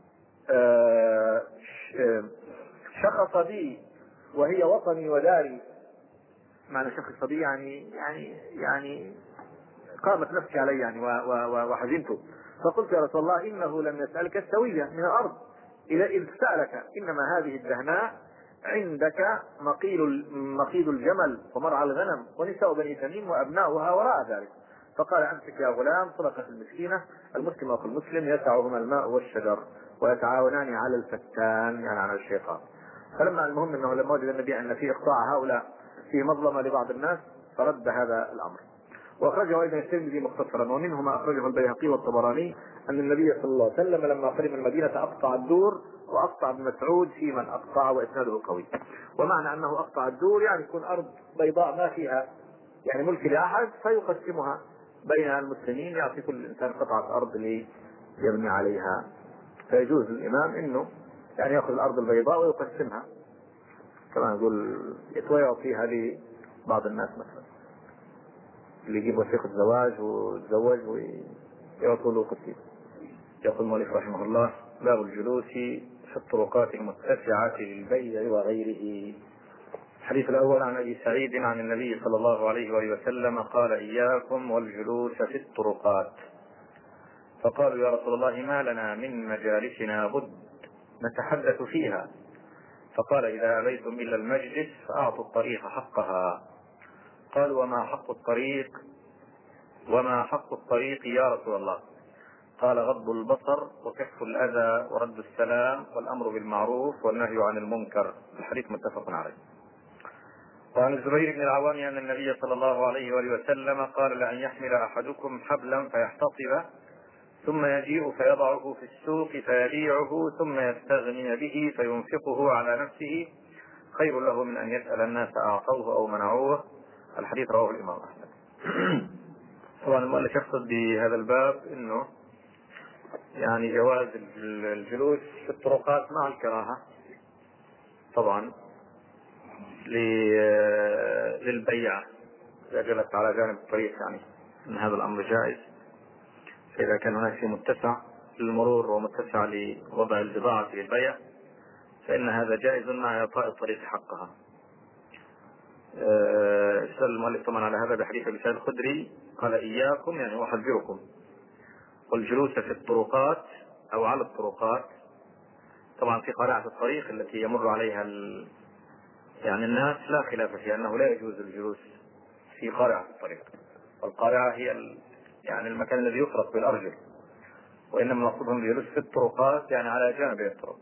شخص بي وهي وطني وداري. معنى شخص بي يعني قامت نفسي علي يعني وحزنت. فقلت يا رسول الله إنه لم يسألك السوية من الأرض إذ سألك، إنما هذه الدهناء عندك مقيل الجمل ومرعى الغنم ونساء بني تميم وأبناؤها وراء ذلك. فقال أمسك يا غلام صدقة المسكينة، المسلم أخو المسلم يسعهما الماء والشجر ويتعاونان على الفتان يعني على الشيطان. فلما المهم أنه لما وجد النبي أن في إقطاع هؤلاء في مظلمة لبعض الناس فرد هذا الأمر. وأخرجه أيضا الترمذي مختصرا، ومنه ما أخرجه البيهقي والطبراني أن النبي صلى الله عليه وسلم لما قدم المدينة أقطع الدور، وأقطع ابن مسعود في من أقطع وإسناده قوي. ومعنى أنه أقطع الدور يعني تكون أرض بيضاء ما فيها يعني ملك لأحد، فيقسمها بين المسلمين، يعطي كل إنسان قطعة أرض ليبني عليها. فيجوز للإمام إنه يعني يأخذ الأرض البيضاء ويقسمها، كما نقول ويعطيها لبعض الناس مثلا اللي يجيب وثيقة زواج ويتزوج ويعطوا له قسيم. يقول المؤلف رحمه الله: باب الجلوس في الطرقات المتسعة للبيع وغيره. الحديث الأول عن أبي سعيد عن النبي صلى الله عليه وآله وسلم قال: إياكم والجلوس في الطرقات. فقالوا: يا رسول الله ما لنا من مجالسنا بد نتحدث فيها. فقال: إذا أبيتم إلا المجلس فأعطوا الطريق حقها. قالوا: وما حق الطريق يا رسول الله؟ قال: غض البصر وكف الأذى ورد السلام والأمر بالمعروف والنهي عن المنكر. الحديث متفق عليه. وعن الزبير بن العوام أن النبي صلى الله عليه وآله وسلم قال: لأن يحمل أحدكم حبلا فيحتطب ثم يجيء فيضعه في السوق فيبيعه ثم يستغني به فينفقه على نفسه خير له من أن يسأل الناس أعطوه أو منعوه. الحديث رواه الإمام أحمد. طبعا المؤلف يقصد بهذا الباب انه يعني جواز الجلوس في الطرقات مع الكراهة طبعا للبيع إذا جلس على جانب الطريق، يعني ان هذا الامر جائز. فإذا كان هناك شيء متسع للمرور ومتسع لوضع البضاعة للبيع فإن هذا جائز مع إعطاء الطريق حقها. استدل المؤلف طبعا على هذا بحديث أبي سعيد الخدري قال: إياكم يعني أحذركم والجلوس في الطرقات أو على الطرقات. طبعا في قارعة الطريق التي يمر عليها يعني الناس لا خلاف في أنه لا يجوز الجلوس في قارعة الطريق، والقارعة هي يعني المكان الذي يفرق بالأرجل، وإنما مقصودهم الجلوس في الطرقات يعني على جانب الطرق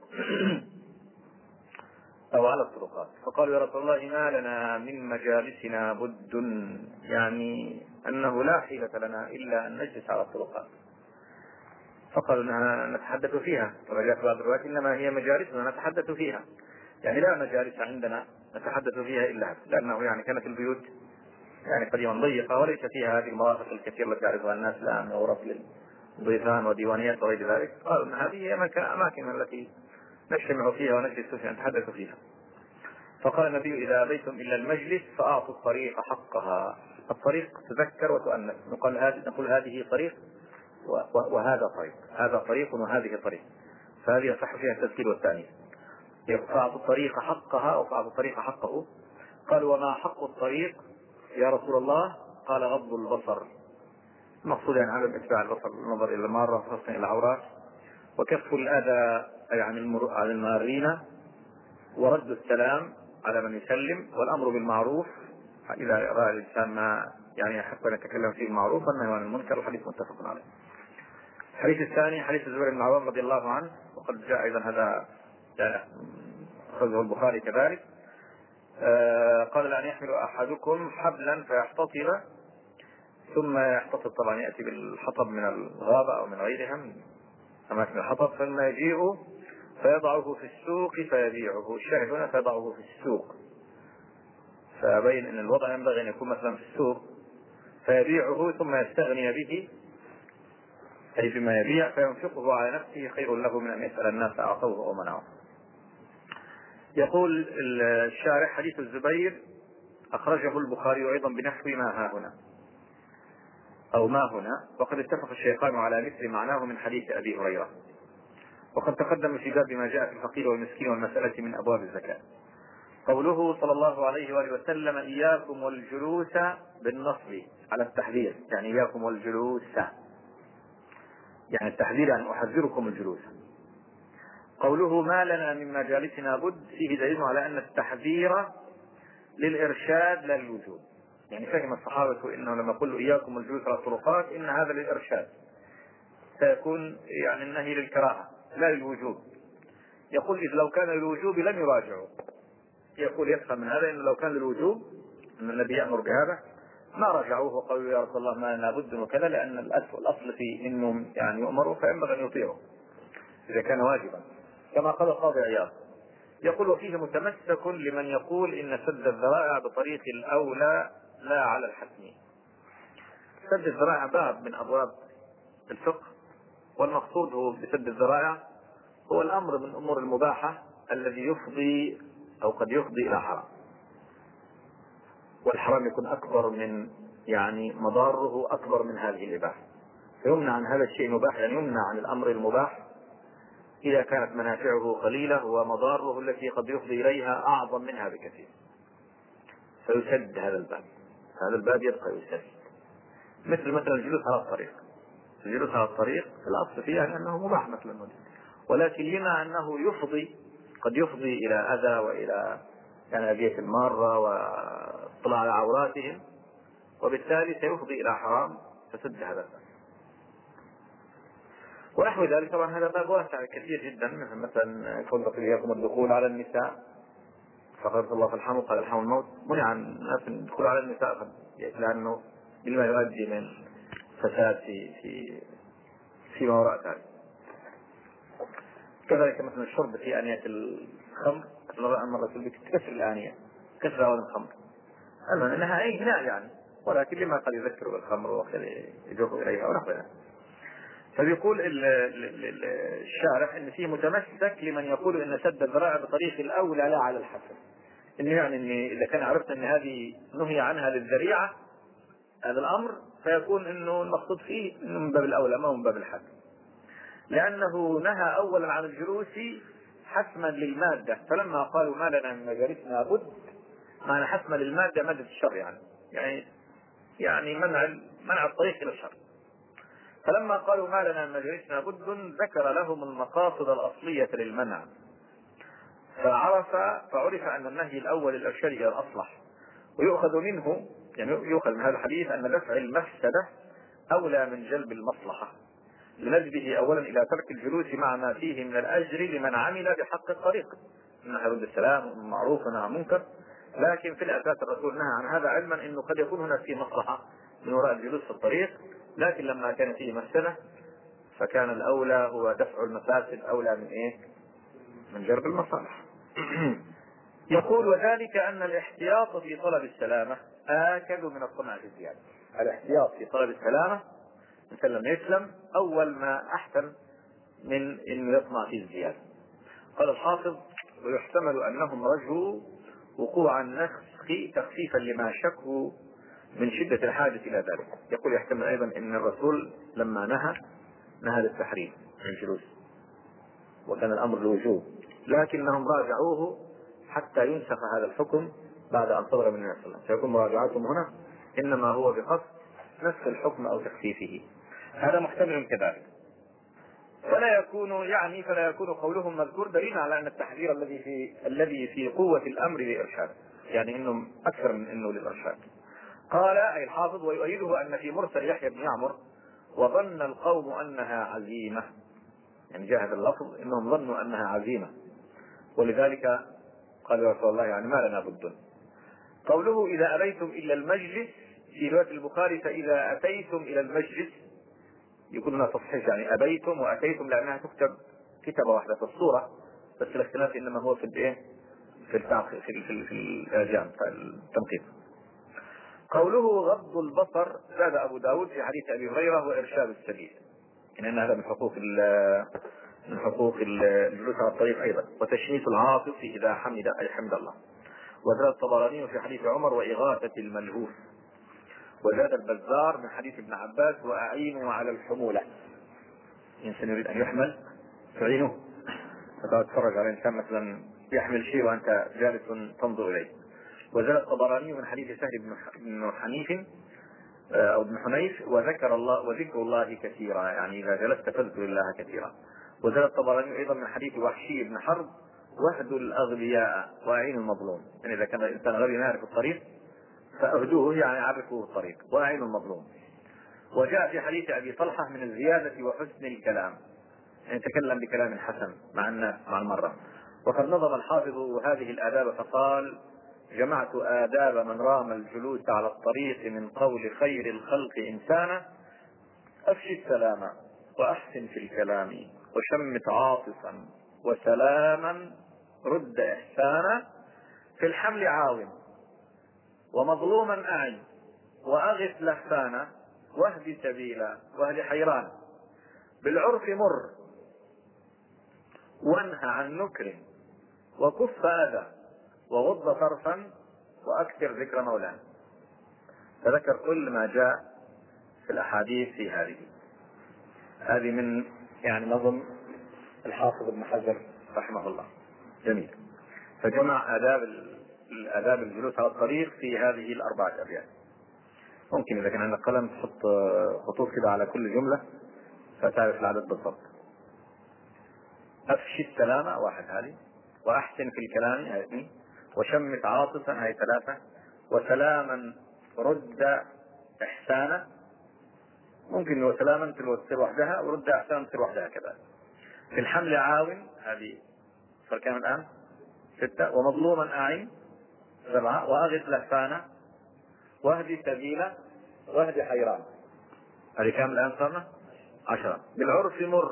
أو على الطرقات. فقالوا: يا رسول الله ما لنا من مجالسنا بد، يعني أنه لا حيلة لنا إلا أن نجلس على الطرقات. فقالوا: نتحدث فيها. كما جاء في بعض الروايات: إنما هي مجالسنا نتحدث فيها، يعني لا مجالس عندنا نتحدث فيها إلا، لأنه يعني كانت البيوت يعني قديما ضيقة وليس فيها هذه المرافق الكثيرة التي يعرفها الناس الآن، غرف للضيفان وديوانيات وغير ذلك. قالوا أن هذه هي أماكن التي نجتمع فيها ونجلس فيها نتحدث فيها. فقال النبي: إذا أبيتم إلا المجلس فأعطوا الطريق حقها. الطريق تذكر وتؤنث، نقول هذه طريق وهذا طريق، هذا طريق وهذه طريق، فهذه يصح فيها التذكير والتأنيث. فأعطوا الطريق حقها أو فأعطوا الطريق حقه. قالوا: وما حق الطريق يا رسول الله؟ قال: غض البصر. المقصود يعني عدم اتباع البصر، النظر إلى المارة وحسن إلى العورات، وكف الأذى يعني على المارين، ورد السلام على من يسلم، والأمر بالمعروف إذا رأى الإنسان ما يعني يحق أن يتكلم فيه المعروف والنهي عن المنكر. الحديث متفق عليه. الحديث الثاني حديث الزبير بن العوام رضي الله عنه، وقد جاء أيضا هذا أخرجه البخاري كذلك. قال: لأن يحمل أحدكم حبلا فيحتطب ثم يحتفظ، طبعا يأتي بالحطب من الغابة أو من غيرها من أماكن الحطب، ثم يجيء فيضعه في السوق فيبيعه. الشاهد هنا فيضعه في السوق، فبين أن الوضع ينبغي أن يكون مثلا في السوق، فيبيعه ثم يستغني به، أي بما يبيع، فينفقه على نفسه خير له من أن يسأل الناس أعطوه أو منعوه. يقول الشارح: حديث الزبير أخرجه البخاري أيضا بنحو ما ها هنا أو ما هنا، وقد اتفق الشيخان على مثل معناه من حديث أبي هريرة، وقد تقدم في باب ما جاء في الفقير والمسكين والمسألة من أبواب الزكاة. قوله صلى الله عليه وآله وسلم: إياكم والجلوس بالنصب على التحذير، يعني إياكم والجلوس، يعني التحذير أن أحذركم الجلوس. قوله: ما لنا من مجالسنا بد، فيه دليل على أن التحذير للإرشاد لا للوجوب. يعني فهم الصحابة إنه لما يقول إياكم الجلوس على الطرقات إن هذا للإرشاد، سيكون يعني النهي للكراهة لا للوجوب. يقول: إذ لو كان للوجوب لم يراجعوا. يقول يفهم من هذا إنه لو كان للوجوب أن النبي يأمر بهذا ما رجعوه وقالوا يا رسول الله ما لنا بد وكذا، لأن الأصل في إنهم يعني يؤمروا فينبغي أن يطيعوا إذا كان واجبا، كما قال القاضي عياض. يقول: وفيه متمسك لمن يقول إن سد الذرائع بطريق الأولى لا على الحتم. سد الذرائع باب من أبواب الفقه، والمقصود هو بسد الذرائع هو الأمر من أمور المباحة الذي يفضي أو قد يفضي إلى حرام، والحرام يكون أكبر من يعني مضاره أكبر من هذه الإباحة، فيمنع عن هذا الشيء المباح، يعني يمنع عن الأمر المباح إذا كانت منافعه قليلة ومضاره التي قد يفضي إليها أعظم منها بكثير، فيسد هذا الباب. هذا الباب يبقى يسد، مثل الجلوس على الطريق. الجلوس على الطريق في الأصل فيها أنه مباح مثلا، ولكن لما أنه يفضي قد يفضي إلى أذى وإلى يعني أذية المارة واطلاع على عوراتهم، وبالتالي سيفضي إلى حرام، فسد هذا الباب. ونحو ذلك طبعا هذا باب واسع كثير جدا، مثلا كون إياكم الدخول على النساء، فقال الله في الحمل قال الحمل الموت، منع عن الناس الدخول على النساء لأنه بما يؤدي من فساد فيما وراء ذلك. كذلك مثلا الشرب في آنية الخمر، أمر الرسول بكسر الآنية، كسر أواني الخمر، أما أنها أي إناء يعني، ولكن لما قد يذكر بالخمر وقد يجر إليها ونحو ذلك. فبيقول الشارح ان فيه متمسك لمن يقول ان سد الذرائع بطريق الاولى لا على الحسن، انه يعني ان اذا كان عرفت ان هذه نهي عنها للذريعه هذا الامر، فيكون انه المقصود فيه انه من باب الاولى ما هو من باب الحسن، لانه نهى اولا عن الجلوس حسما للماده، فلما قالوا ما لنا من مجالسنا بد، معنى حسما للماده ماده الشر يعني منع الطريق الى الشر. فلما قالوا ما لنا من مجالسنا بد ذكر لهم المقاصد الأصلية للمنع، فعرف أن النهي الأول الإرشاد إلى الأصلح، ويؤخذ منه يعني يؤخذ من هذا الحديث أن دفع المفسدة أولى من جلب المصلحة، لنجبه أولا إلى ترك الجلوس مع ما فيه من الأجر لمن عمل بحق الطريق، إنه يرد السلام والمعروف ونهى عن المنكر، لكن في الأساس الرسول نهى عن هذا علما أنه قد يكون هناك فيه مصلحة من وراء الجلوس في الطريق، لكن لما كان فيه مفسدة فكان الأولى هو دفع المفاسد أولى من من جلب المصالح. يقول: وذلك أن الاحتياط في طلب السلامة آكد من الطمع في الزيادة. الاحتياط في طلب السلامة مثل لما يسلم أول ما أحسن من أن يطمع في الزيادة. قال الحافظ: ويحتمل أنهم رجوا وقوع النسخ تخفيفا لما شكوا من شدة الحاجة إلى ذلك. يقول يحتمل أيضا أن الرسول لما نهى للتحريم من الجلوس وكان الأمر الوجوب، لكنهم راجعوه حتى ينسخ هذا الحكم بعد أن صدر من النبي صلى الله عليه وسلم، فيكون مراجعتهم هنا إنما هو بقصد نسخ الحكم أو تخفيفه. هذا محتمل كذلك، فلا يكون قولهم مذكور دليل على أن التحذير الذي في قوة الأمر للإرشاد، يعني إنه أكثر من إنه للإرشاد. قال أي الحافظ: ويؤيده أن في مرسل يحيى بن يعمر وظن القوم أنها عزيمة، يعني جاء هذا اللفظ إنهم ظنوا أنها عزيمة، ولذلك قال يا رسول الله يعني ما لنا بد. قوله: إذا أبيتم إلا المجلس في رواية البخاري فإذا أتيتم إلى المسجد، يقول لنا تصحيح يعني أبيتم وأتيتم، لأنها تكتب كتابة واحدة في الصورة، بس الاختلاف إنما هو في الإيه؟ في التعقيد في الجامع التنقيط. قوله غض البصر زاد أبو داود في حديث أبي هريرة وإرشاد السبيل، إن هذا من حقوق الجلوس على الطريق أيضا، وتشميت العاطف إذا حمد الله. وزاد الطبراني في حديث عمر وإغاثة الملهوف. وزاد البزار من حديث ابن عباس وأعينوا على الحمولة، إنسان يريد أن يحمل تعينه، فتتفرج على إنسان مثلا يحمل شيء وأنت جالس تنظر إليه. وزاد الطبراني من حديث سهل بن حنيف أو ابن حنيف وذكر الله كثيرا، يعني إذا جلست فاذكر الله كثيرا. وزاد الطبراني أيضا من حديث وحشي بن حرب واهدوا الأغبياء وأعين المظلوم، يعني إذا كان الإنسان غبي ما يعرف الطريق فأهدوه، يعني عرفوه الطريق، وأعين المظلوم. وجاء في حديث أبي طلحة من الزيادة وحسن الكلام، يعني تكلم بكلام حسن مع الناس مع المرة. وقد نظم الحافظ هذه الآداب فقال: جمعت آداب من رام الجلوس على الطريق من قول خير الخلق إنسانا، أفشي السلام وأحسن في الكلام، وشمت عاطفا وسلاما، رد إحسانا، في الحمل عاون، ومظلوما أعن، وأغث لهفانا، واهد سبيلا، واهد حيران، بالعرف مر، وانهى عن نكر، وكف أذى، وغض طرفا، وأكثر ذكر مولانا. فذكر كل ما جاء في الأحاديث في هذه من يعني نظم الحافظ ابن حجر رحمه الله. جميل. فجمع آداب الجلوس على الطريق في هذه الأربعة أبيات. ممكن إذا كان عندك قلم تحط خطوط كده على كل جملة فتعرف العدد بالضبط. أفشي السلامة واحد هذه، وأحسن في الكلام هذه اثنين، وشمت عاطفا هذه ثلاثة، وسلاما رد إحسانا، ممكن وسلاما تصير وحدها ورد إحسانا تصير وحدها كذا. في الحمل عاون هذه صار كم الآن؟ 6. ومظلوما أعين 7. وأغث لهفانا، واهدي سبيلا، واهدي حيران هذه كم الآن صرنا؟ 10. بالعرف مر،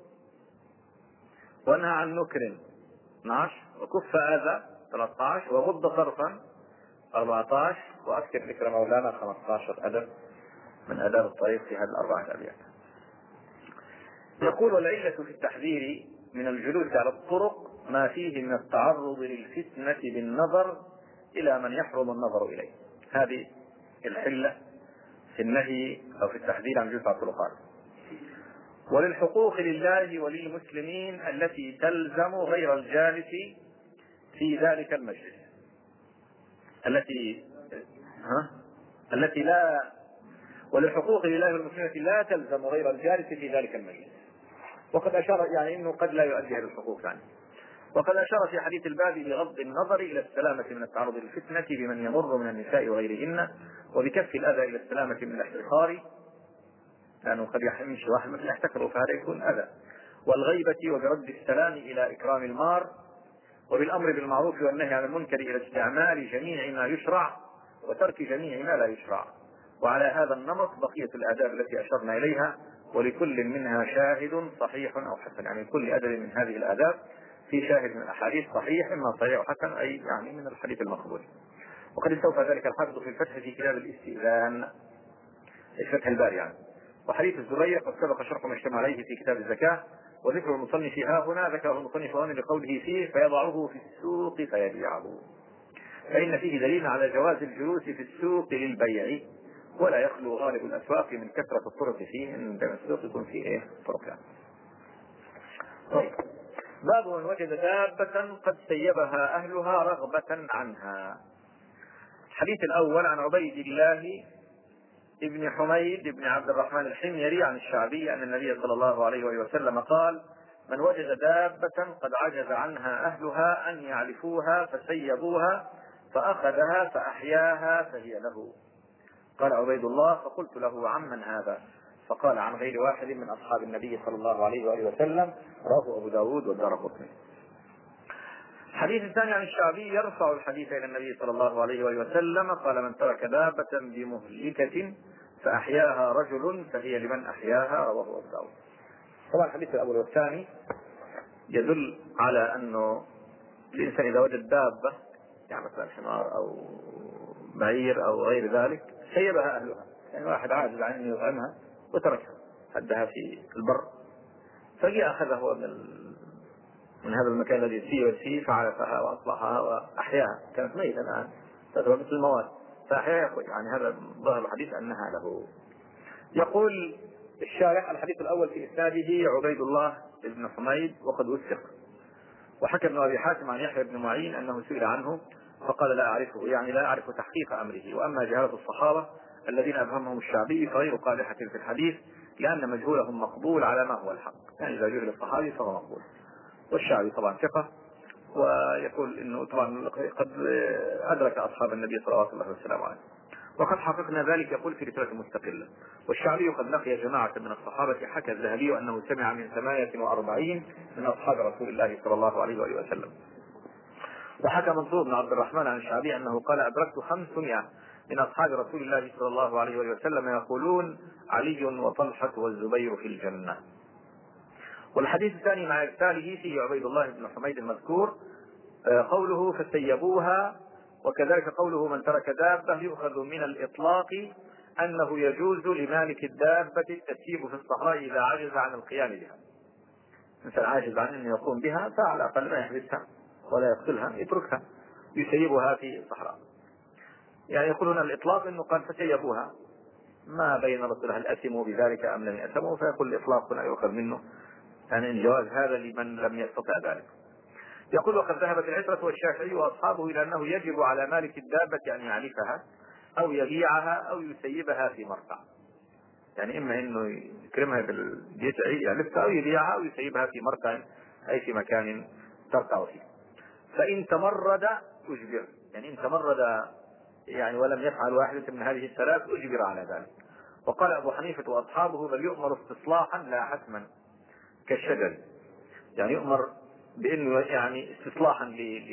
وانهى عن نكر 12. وكف أذى 13. وغض طرفا 14. وأكثر ذكر مولانا 15 أدب من آداب الطريق في هذه الأربعة أبيات. يقول: والعلة في التحذير من الجلوس على الطرق ما فيه من التعرض للفتنة بالنظر إلى من يحرم النظر إليه. هذه الحلة في النهي أو في التحذير عن الجلوس على الطرقات. وللحقوق لله وللمسلمين التي تلزم غير الجالس في ذلك المجلس، التي لا وللحقوق لله والمسلمين التي لا تلزم غير الجالس في ذلك المجلس. وقد أشار يعني أنه قد لا يؤدي هذه الحقوق يعني. وقد أشار في حديث الباب بغض النظر إلى السلامة من التعرض للفتنة بمن يمر من النساء وغيرهن، وبكف الأذى إلى السلامة من الاحتقار، لأنه قد يمشي واحد مثل يحتقره فهذا يكون أذى، والغيبة، وبرد السلام إلى إكرام المار، وبالأمر بالمعروف والنهي عن المنكر إلى استعمال جميع ما يشرع وترك جميع ما لا يشرع. وعلى هذا النمط بقية الآداب التي أشرنا إليها، ولكل منها شاهد صحيح أو حسن، يعني كل أدب من هذه الآداب في شاهد من الأحاديث صحيح، إما صحيح أو حسن، أي يعني من الحديث المقبول. وقد استوفى ذلك الحافظ في الفتح في كتاب الاستئذان، الفتح الباري يعني. وحديث الزبير قد سبق شرح ما اجتمع عليه في كتاب الزكاة، وذكر المصنف ها هنا ذكره المصنف هنا لقوله فيه: فيضعه في السوق فيبيعه، فإن فيه دليل على جواز الجلوس في السوق للبيع، ولا يخلو غالب الأسواق من كثرة الطرق فيه، إن السوق يكون فيه طرق يعني. طيب، باب من وجد دابة قد سيبها أهلها رغبة عنها. الحديث الأول عن عبيد الله ابن حميد ابن عبد الرحمن الحميري عن الشعبي أن النبي صلى الله عليه وسلم قال: من وجد دابة قد عجز عنها أهلها أن يعرفوها فسيبوها فأخذها فأحياها فهي له. قال عبيد الله: فقلت له: عمن هذا؟ فقال: عن غير واحد من أصحاب النبي صلى الله عليه وسلم. رواه أبو داود والدارقطني. الحديث الثاني عن الشعبي يرفع الحديث إلى النبي صلى الله عليه وآله وسلم قال: من ترك دابة بمهلكة فأحياها رجل فهي لمن أحياها، رواه أبو داود. طبعا الحديث الأول والثاني يدل على أنه الإنسان إذا وجد دابة، يعني مثلا حمار أو بعير أو غير ذلك، سيبها أهلها. يعني واحد عاجز عن أن يطعمها وتركها، هدها في البر، فجاء أخذه هو من هذا المكان الذي فيه فعلفها وأصلحها وأحياها، كانت ميتة الآن تعتبر مثل المواد فأحياها. يعني هذا ظاهر الحديث أنها له. يقول الشارح: الحديث الأول في إسناده عبيد الله بن حميد وقد وثق. وحكى ابن أبي حاتم عن يحيى بن معين أنه سئل عنه فقال: لا أعرفه، يعني لا أعرف تحقيق أمره. وأما جهالة الصحابة الذين أبهمهم الشعبي فغير قادحة في الحديث، لأن مجهولهم مقبول على ما هو الحق، يعني إذا جهل الصحابي فهو مقبول. والشعبي طبعا ثقة، ويقول انه طبعا قد ادرك اصحاب النبي صلوات الله وسلامه عليه، وقد حققنا ذلك، يقول في رسالة مستقلة. والشعبي قد لقي جماعة من الصحابة، حكى الذهبي انه سمع من 48 من اصحاب رسول الله صلى الله عليه وآله وسلم. وحكى منصور بن عبد الرحمن عن الشعبي انه قال: ادركت 500 من اصحاب رسول الله صلى الله عليه وآله وسلم يقولون: علي وطلحة والزبير في الجنة. والحديث الثاني مع إرساله فيه عبيد الله بن حميد المذكور، قوله: فسيبوها، وكذلك قوله: من ترك دابة، يؤخذ من الإطلاق أنه يجوز لمالك الدابة التسييب في الصحراء إذا عجز عن القيام بها. مثل عاجز عن أن يقوم بها فعلى الأقل ما يحبسها ولا يقتلها، يتركها يسيبها في الصحراء. يعني يقولون الإطلاق أنه قال فسيبوها، ما بين رسولها الأثم بذلك أم لم يأثموا، فيقول الإطلاق هنا يؤخذ منه يعني الجواز هذا لمن لم يستطع ذلك. يقول: وقد ذهبت العترة والشافعي وأصحابه إلى أنه يجب على مالك الدابة أن يعلفها أو يبيعها أو يسيبها في مرتع، يعني إما أنه يكرمها يعلفها أو يبيعها أو يسيبها في مرتع، أي في مكان ترتع فيه. فإن تمرد أجبر، يعني إن تمرد يعني ولم يفعل واحدة من هذه الثلاث أجبر على ذلك. وقال أبو حنيفة وأصحابه: بل يؤمر استصلاحا لا حتما كالشجر، يعني يؤمر بأنه يعني استصلاحا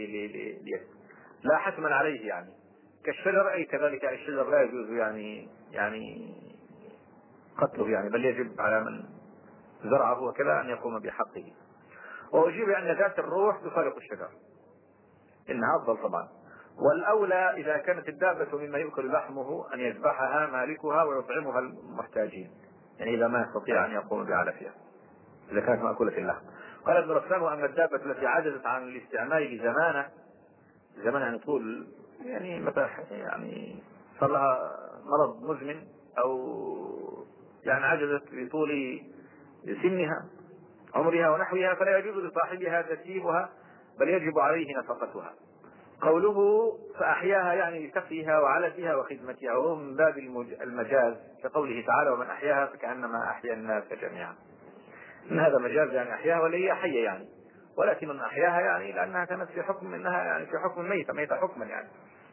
لا حتما عليه، يعني كالشجر، أي كذلك الشجر لا يجوز يعني قتله، يعني بل يجب على من زرعه وكذا أن يقوم بحقه. وأجيب أن ذات الروح تفارق الشجر، إنها أفضل طبعا. والأولى إذا كانت الدابة مما يؤكل لحمه أن يذبحها مالكها ويطعمها المحتاجين، يعني إذا ما يستطيع أن يقوم بعلفها إذا كانت مأكولة اللحم. قال ابن رسلان: وأما الدابة التي عجزت عن الاستعمال زمان يعني طول، يعني متى يعني صار لها مرض مزمن أو يعني عجزت بطول سنها عمرها ونحوها، فلا يجوز لصاحبها تسييبها، بل يجب عليه نفقتها. قوله فأحياها يعني لسقيها وعلفها وخدمتها، وهو من باب المجاز، كقوله تعالى: ومن أحياها فكأنما أحيا الناس جميعا. إن هذا مجاز، يعني أحياها ولا هي حية يعني، ولكن من أحياها يعني لأنها كانت في حكم إنها يعني في حكم ميتة حكما، يعني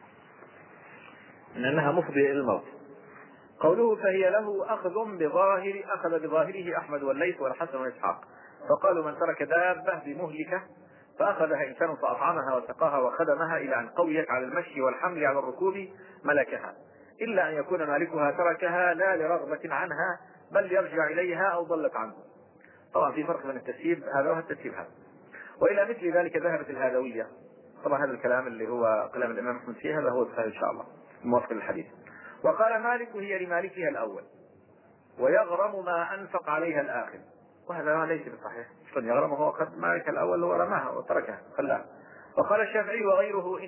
إنها مفضية إلى الموت. قوله فهي له أخذ بظاهره أحمد والليث والحسن وإسحاق، فقالوا: من ترك دابة بمهلكة فأخذها إنسان فأطعمها وسقاها وخدمها إلى أن قويت على المشي والحمل على الركوب ملكها، إلا أن يكون مالكها تركها لا لرغبة عنها بل يرجع إليها أو ضلت عنه. طبعا في فرق بين التسييب هذا والتسييب هذا. وإلى مثل ذلك ذهبت الهذوية. طبعا هذا الكلام اللي هو كلام الإمام أحمد فيه هذا هو الصحيح إن شاء الله موافق للحديث. وقال مالك: هي لمالكها الأول ويغرم ما أنفق عليها الآخر، وهذا ليس بصحيح. شلون يغرم؟ هو قد مالك الأول هو رماها وتركها خلاها. وقال الشافعي وغيره: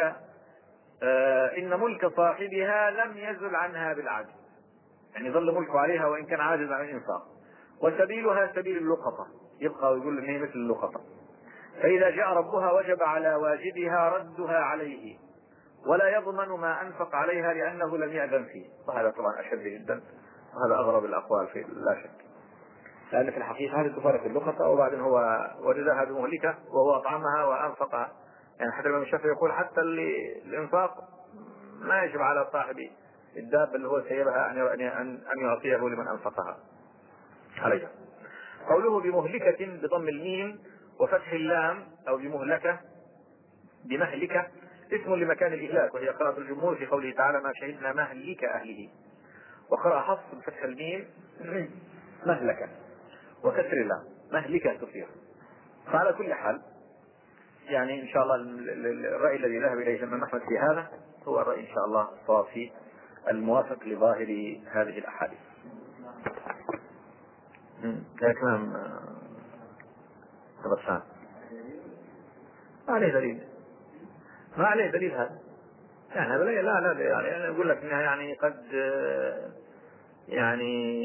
إن ملك صاحبها لم يزل عنها بالعجز، يعني ظل ملكه عليها وإن كان عاجز عن الإنفاق. وسبيلها سبيل اللقطة، يبقى ويقول إن هي مثل اللقطة، فإذا جاء ربها وجب على واجبها ردها عليه، ولا يضمن ما أنفق عليها لأنه لم يأذن فيه. وهذا طبعا أشد جدا، وهذا أغرب الأقوال في لا شك، لأن في الحقيقة هذه تفارق اللقطة، وبعدين هو وجدها بمهلكة وهو أطعمها وأنفقها. يعني حتى الإمام الشافعي يقول حتى الإنفاق ما يجب على صاحب الدابة اللي هو سيبها أن يعطيه لمن أنفقها عليها. قوله بمهلكة بضم الميم وفتح اللام أو بمهلكة بمهلك اسم لمكان الإهلاك، وهي قراءة الجمهور في قوله تعالى ما شهدنا مهلك أهله. وقرأ حفص بفتح الميم مهلكة وكسر الله مهلكة تصير. فعلى كل حال يعني إن شاء الله الرأي الذي ذهب إليه الإمام أحمد في هذا هو الرأي إن شاء الله الصواب فيه الموافق لظاهر هذه الأحاديث. يا كلام غسان ما عليه دليل، ما عليه دليل هذا يعني. هذا لا يعني أنا أقول لك إنها يعني قد يعني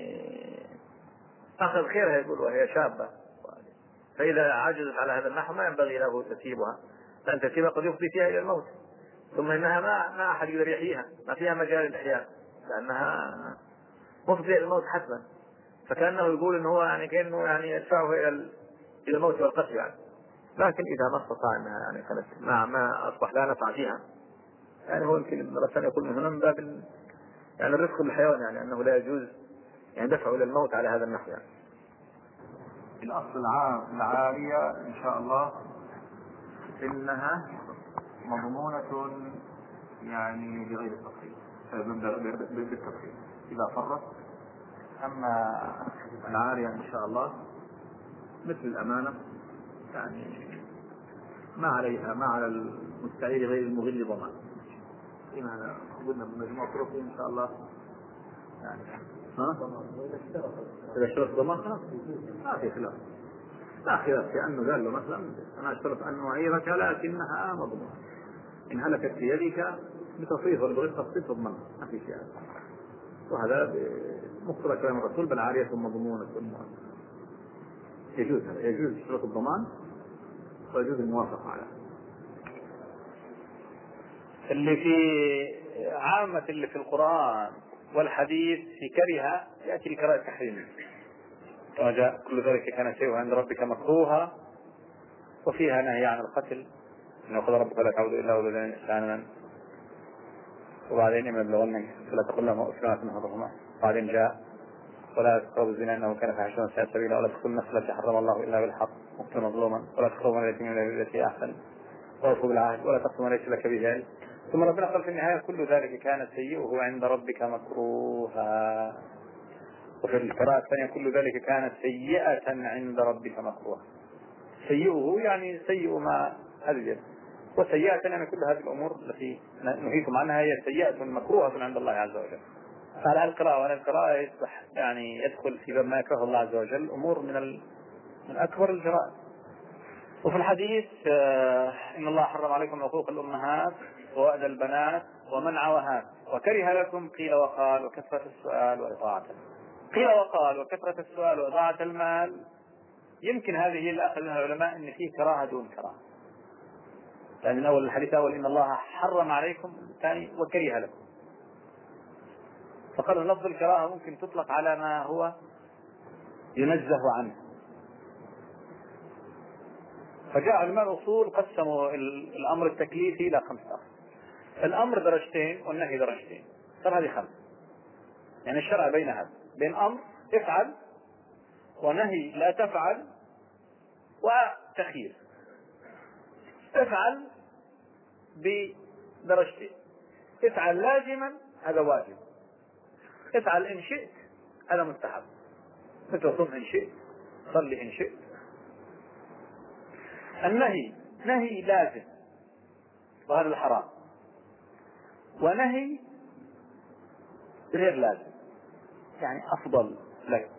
أخذ خيرها يقول وهي شابة، فإذا عجزت على هذا النحو ما ينبغي له تسيبها، لأن تسيبها قد يفضي فيها إلى الموت، ثم إنها ما أحد يقدر يحييها، ما فيها مجال الإحياء لأنها مفضية إلى الموت حتما. فكأنه يقول إنه هو يعني كأنه يعني يدفعه إلى الموت والقتل يعني. لكن إذا ما استطاع إنها يعني كانت ما أصبح لا نفع فيها يعني هو يمكن الرسول يقول من هنا من باب يعني الرفق بالحيوان، يعني أنه لا يجوز يعني دفعه إلى الموت على هذا النحو يعني. الأصل العام العارية إن شاء الله إنها مضمونة يعني بغير التفصيل بالتفصيل إذا فرط. أما العارية إن شاء الله مثل الأمانة يعني ما عليها ما على المستعير غير المغل ضمان. إذا قلنا بمجموع طرق إن شاء الله يعني إذا اشترط ضمان خلاص ما في خلاف، لا خلاف، لأنه قال له مثلا أنا اشترط أن أعيرك لكنها مضمونة، إن هلكت في يدك بتصريف ولا بغير تصريف تضمن ما في شيء. وهذا مقتضى كلام الرسول بل عارية مضمونة يجوز هذا، يجوز اشتراط الضمان ويجوز الموافقة على اللي في عامة اللي في القرآن والحديث في كره يأتي الكراهة التحريمية كما جاء كل ذلك كان شيء عند ربك مكروها، وفيها نهي عن القتل إن أخذ ربك لا تعود إلا ولدين إحسانا، وبعدين إما يبلغن فلا تقل لهم أفلات من حضرهما، بعدين جاء ولا تقربوا الزنا إنه كان فاحشة وساء سبيلا، ولا تقتلوا النفس التي حرم الله إلا بالحق مقتلا مظلوما، ولا تقربوا اليتيم إلا بالتي أحسن وأوفوا بالعهد ولا تقتلوا ما ليس لك به علم. ثم ربنا قال في النهاية كل ذلك كان سيئه عند ربك مكروها. وفي القراءة الثانية كل ذلك كانت سيئة عند ربك مكروها. سيئه يعني سيء ما أذجل، وسيئة يعني كل هذه الأمور التي نهيكم عنها هي سيئة مكروهة عند الله عز وجل. فعلى القراءة وعلى القراءة يصبح يعني يدخل في باب ما يكره الله عز وجل أمور من أكبر الجرائم. وفي الحديث إن الله حرم عليكم عقوق الأمهات ووأد البنات ومنع وهات وكره لكم قيل وقال وكثرة السؤال وإضاعة قيل وقال وكثرة السؤال وإضاعة المال. يمكن هذه اللي أخذ منها العلماء إن فيه كراهة دون كراهة، لأن من أول الحديث أول إن الله حرم عليكم، الثاني وكره لكم، فقالوا لفظ الكراهة ممكن تطلق على ما هو ينزه عنه. فجاء علماء الأصول قسموا الأمر التكليفي إلى 5 أقسام. الأمر درجتين والنهي درجتين، صار هذه 5. يعني الشرع بين هذا بين أمر افعل ونهي لا تفعل وتخيير. افعل بدرجتين، افعل لازما هذا واجب، افعل إن شئت هذا مستحب، مثل صم إن شئت صلي إن شئت. النهي نهي لازم وهذا الحرام، ونهي غير لازم يعني أفضل لك،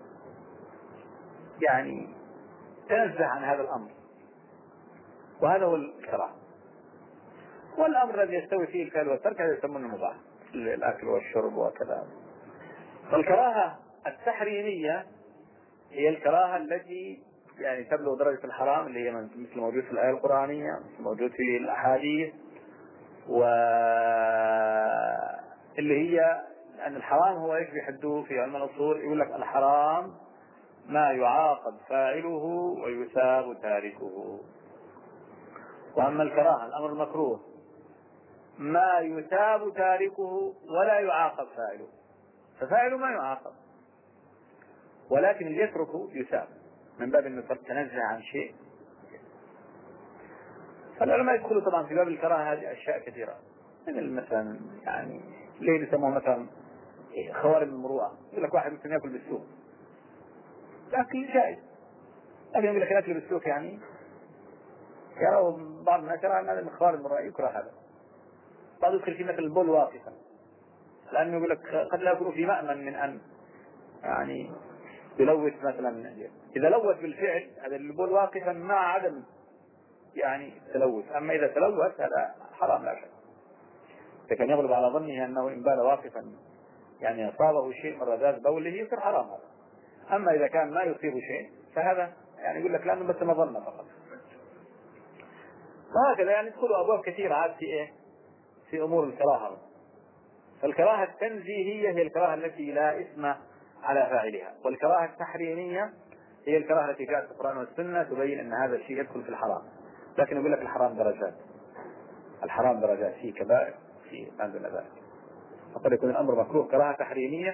يعني تنزه عن هذا الأمر، وهذا هو الكراهة. والأمر الذي يستوي فيه الفعل والترك هذا يسمونه مباح، الأكل والشرب وكذا. فالكراهة التحريمية هي الكراهة التي يعني تبلغ درجة الحرام، اللي هي مثل موجود في الآية القرآنية، مثل موجود في الأحاديث، واللي هي أن الحرام هو ايش بيحدوه في علم الأصول؟ يقول لك الحرام ما يعاقب فاعله ويثاب تاركه. وأما الكراهة الأمر المكروه ما يثاب تاركه ولا يعاقب فاعله، ففاعله ما يعاقب ولكن اللي يتركه يثاب من باب أنه تنزه عن شيء. العلماء يدخلوا طبعا في باب الكراهة هذه أشياء كثيرة، من مثلا يعني اللي يسموه مثلا خوارم المروءة. يقول لك واحد ممكن يأكل بالسوق، لكن جائز، لكن يقول لك الأكل بالسوق يعني يروا بعض الناس يرى أن هذا من خوارم المروءة، يكره هذا. بعض يدخل في مثل البول واقفا، لأنه يقول لك قد لا يكون في مأمن من أن يعني يلوث مثلا. إذا لوث بالفعل هذا البول واقفا مع عدم يعني تلوث، أما إذا تلوث هذا حرام لا شك، لكن يغلب على ظنه أنه إن بال واقفا يعني أصابه شيء من رذاذ بوله يصير حرام هذا. أما إذا كان ما يصيب شيء فهذا يعني يقول لك لأنه بس مظنة فقط. وهكذا يعني يدخلوا أبواب كثيرة عاد في إيه؟ في أمور الكراهة. فالكراهة التنزيهية هي الكراهة التي لا إثم على فاعلها، والكراهة التحريمية هي الكراهة التي جاءت في القرآن والسنة تبين أن هذا الشيء يدخل في الحرام. لكن يقول لك الحرام درجات، الحرام درجات، في كبائر في ما دون ذلك. فقد يكون الأمر مكروه كراهة تحريمية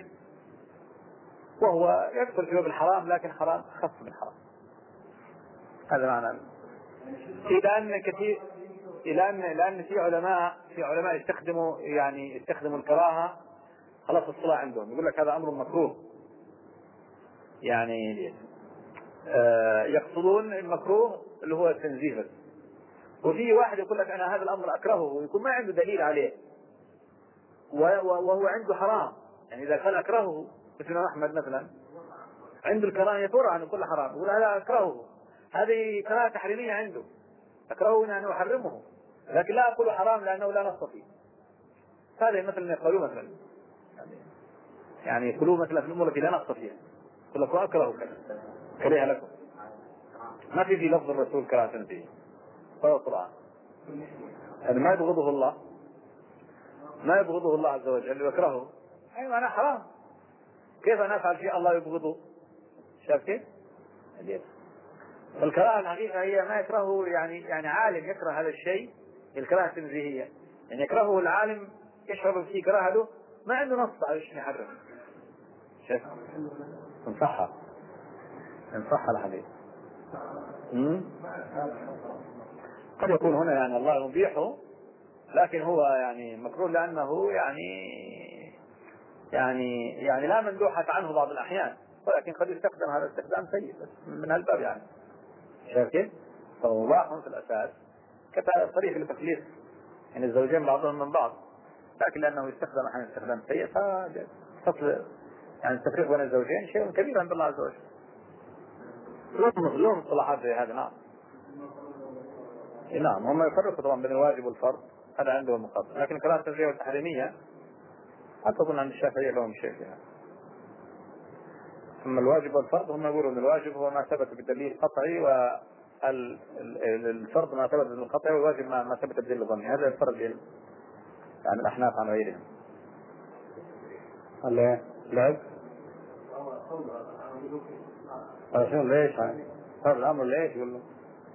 وهو يدخل في باب الحرام، لكن حرام خف من حرام. هذا معنى. إلى أن في علماء يستخدموا الكراهة خلاص الصلاة عندهم، يقول لك هذا أمر مكروه، يعني يقصدون المكروه اللي هو التنزيه بس. وفي واحد يقول لك أنا هذا الأمر أكرهه ويكون ما عنده دليل عليه وهو عنده حرام، يعني إذا قال أكرهه مثل أحمد مثلا عنده الكراهة يفرع عن كل حرام، يقول هذا أكرهه، هذه كراهة تحريمية عنده، أكرهه يعني أحرمه، لكن لا أقول حرام لأنه لا نص فيه. هذا مثلا يقولون مثلا يعني يقولون مثلا في الأمور التي لا نص فيها، يقول لك أكره كره لكم، ما في لفظ الرسول كراهة تنزيه ولا القرآن، يعني ما يبغضه الله، ما يبغضه الله عز وجل ويكرهه، أي معنى حرام. كيف أنا أفعل شيء الله يبغضه؟ شايف كيف؟ فالكراهة الحقيقة هي ما يكرهه، يعني عالم يكره هذا الشيء، الكراهة التنزيهية، يعني يكرهه العالم يشعر فيه كراهة له، ما عنده نص على شيء يحرم. شايف؟ انصحها الحديث. قد يكون هنا يعني الله يبيحه، لكن هو يعني مكروه لأنه يعني لا مندوحة عنه بعض الأحيان، ولكن قد يستخدم هذا استخدام سيء من هالباب يعني. شايف كيف؟ فهو مباح في الأساس كطريق لتخليص يعني الزوجين بعضهم من بعض، لكن لأنه يستخدم أحيانا استخدام سيء فصل يعني التفريق بين الزوجين شيء كبير عند الله عز وجل. لهم مصطلحات زي هذا. نعم هم يفرقوا طبعا بين الواجب والفرض، هذا عندهم مقابل، لكن كلام التنزيه والتحريمية حتى أظن عند الشافعية لهم شيء فيها. أما الواجب والفرض هم يقولون أن الواجب هو ما ثبت بالدليل قطعي، والفرض ما ثبت بالدليل قطعي، والواجب ما ثبت بالدليل ظني. هذا الفرق بين يعني الأحناف عن غيرهم. لا شو ليش هذا الأمر ليش يقول له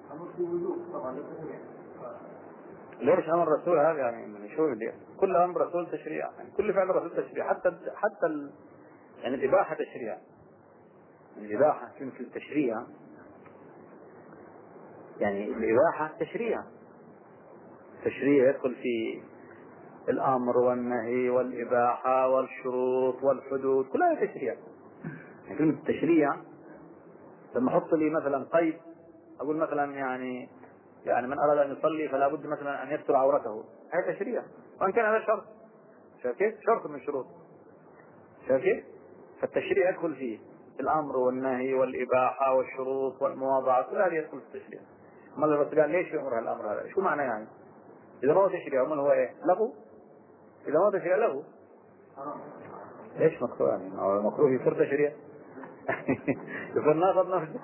ليش أمر الرسول هذا يعني شو اللي كل أمر رسول تشريع، يعني كل فعل رسول تشريع، حتى يعني الإباحة تشريع، الإباحة في التشريع، يعني الإباحة تشريع يدخل في الأمر والنهي والإباحة والشروط والحدود كلها تشريع. يعني كلمة التشريع لما أحط لي مثلا قيد أقول مثلا يعني من أراد أن يصلي فلا بد مثلا أن يستر عورته، هذا تشريع، وأن كان هذا شرط. شايف كيف؟ شرط من الشروط. شايف كيف؟ فالتشريع يدخل فيه الأمر والنهي والإباحة والشروط والمواضعة، كل هذه يدخل في التشريع. ما الرسول قال ليش يأمر الأمر هذا؟ شو معنى يعني؟ إذا ما هو تشريع من هو إيه؟ لغو. إذا ما هو تشريع لغو. ليش مكروه يعني؟ مكروه يصير تشريع. يصير ناقض نفسه.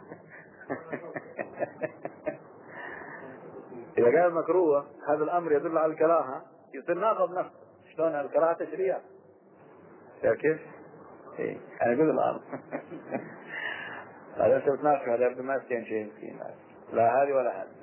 إذا قال مكروه هذا الأمر يدل على الكراهة يصير ناقض نفسه. شلون الكراهة تشريع؟ كيف؟ إيه أنا أقول الأمر. هذا أنت بتناقش هذا يبدو ما يستين شيء فيه، لا هذه ولا هذه.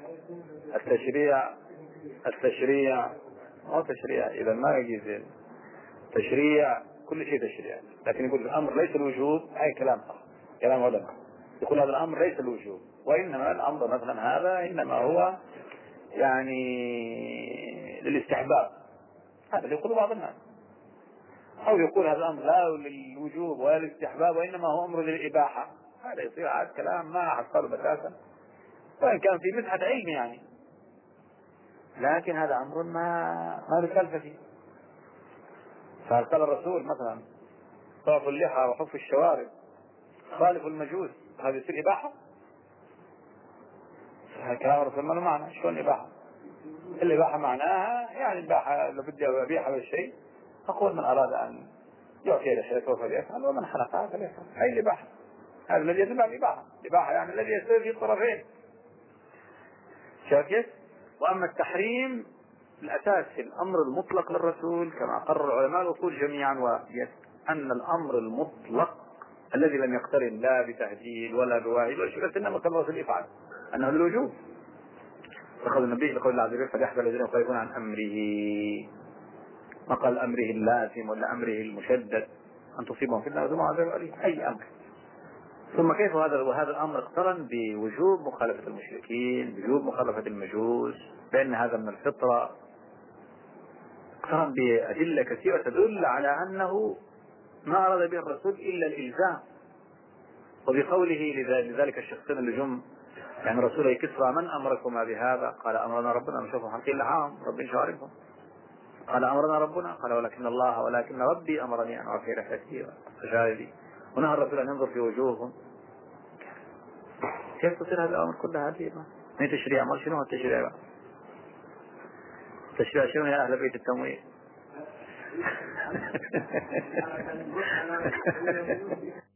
التشريع ما تشريع إذا ما يجي تشريع، كل شيء تشريع، لكن يقول الأمر ليس الوجوب، أي كلام صح، كلام علماء يقول هذا الأمر ليس الوجوب، وإنما الأمر مثلا هذا إنما هو يعني للاستحباب، هذا اللي يقول بعض الناس، أو يقول هذا الأمر لا للوجوب ولا للاستحباب وإنما هو أمر للإباحة، هذا يصير هذا كلام ما حصله بتاتا، وإن كان في مسحة علم يعني، لكن هذا أمر ما بخلف فيه. فقال الرسول مثلا طرف اللحى وحف الشوارب خالف المجوس، هذا يصير إباحة؟ كلام الرسول ما له معنى. شلون إباحة؟ الإباحة معناها يعني الإباحة لو بدي أبيح هذا الشيء أقول من أراد أن يعطي رحلته فليفعل ومن حلقها فليفعل، أي الإباحة، هذا الذي يدل على الإباحة. الإباحة يعني الذي يصير في الطرفين، شايف كيف؟ وأما التحريم الأساس في الأمر المطلق للرسول كما قرر علماء الأصول جميعا، وأن الأمر المطلق الذي لم يقترن لا بتهديد ولا بوعيد ولا شيء، إنما كان الرسول يفعل أنه للوجوب. فقال النبي لقول الله عز وجل فليحذر الذين يخالفون عن أمره، ما قال أمره اللازم ولا أمره المشدد أن تصيبهم فتنة وهم عذاب أليم، أي أمر. ثم كيف وهذا الأمر اقترن بوجوب مخالفة المشركين، بوجوب مخالفة المجوس، بأن هذا من الفطرة، اقترن بأدلة كثيرة تدل على أنه ما أراد به الرسول إلا الإلزام. وبقوله لذلك الشخصين اللي جم يعني رسول كسرى من أمركما بهذا؟ قال أمرنا ربنا نشوف حلقين لحام ربي شعركم. قال أمرنا ربنا، قال ولكن ربي أمرني أن أعطي رحلتي وشاهدي، ونهى الرسول أن ينظر في وجوههم. كيف تصير هذه الأمر كلها هذه؟ ما تشريع؟ ما شنو التشريع؟ تشريع شنو يا أهل بيت التمويل؟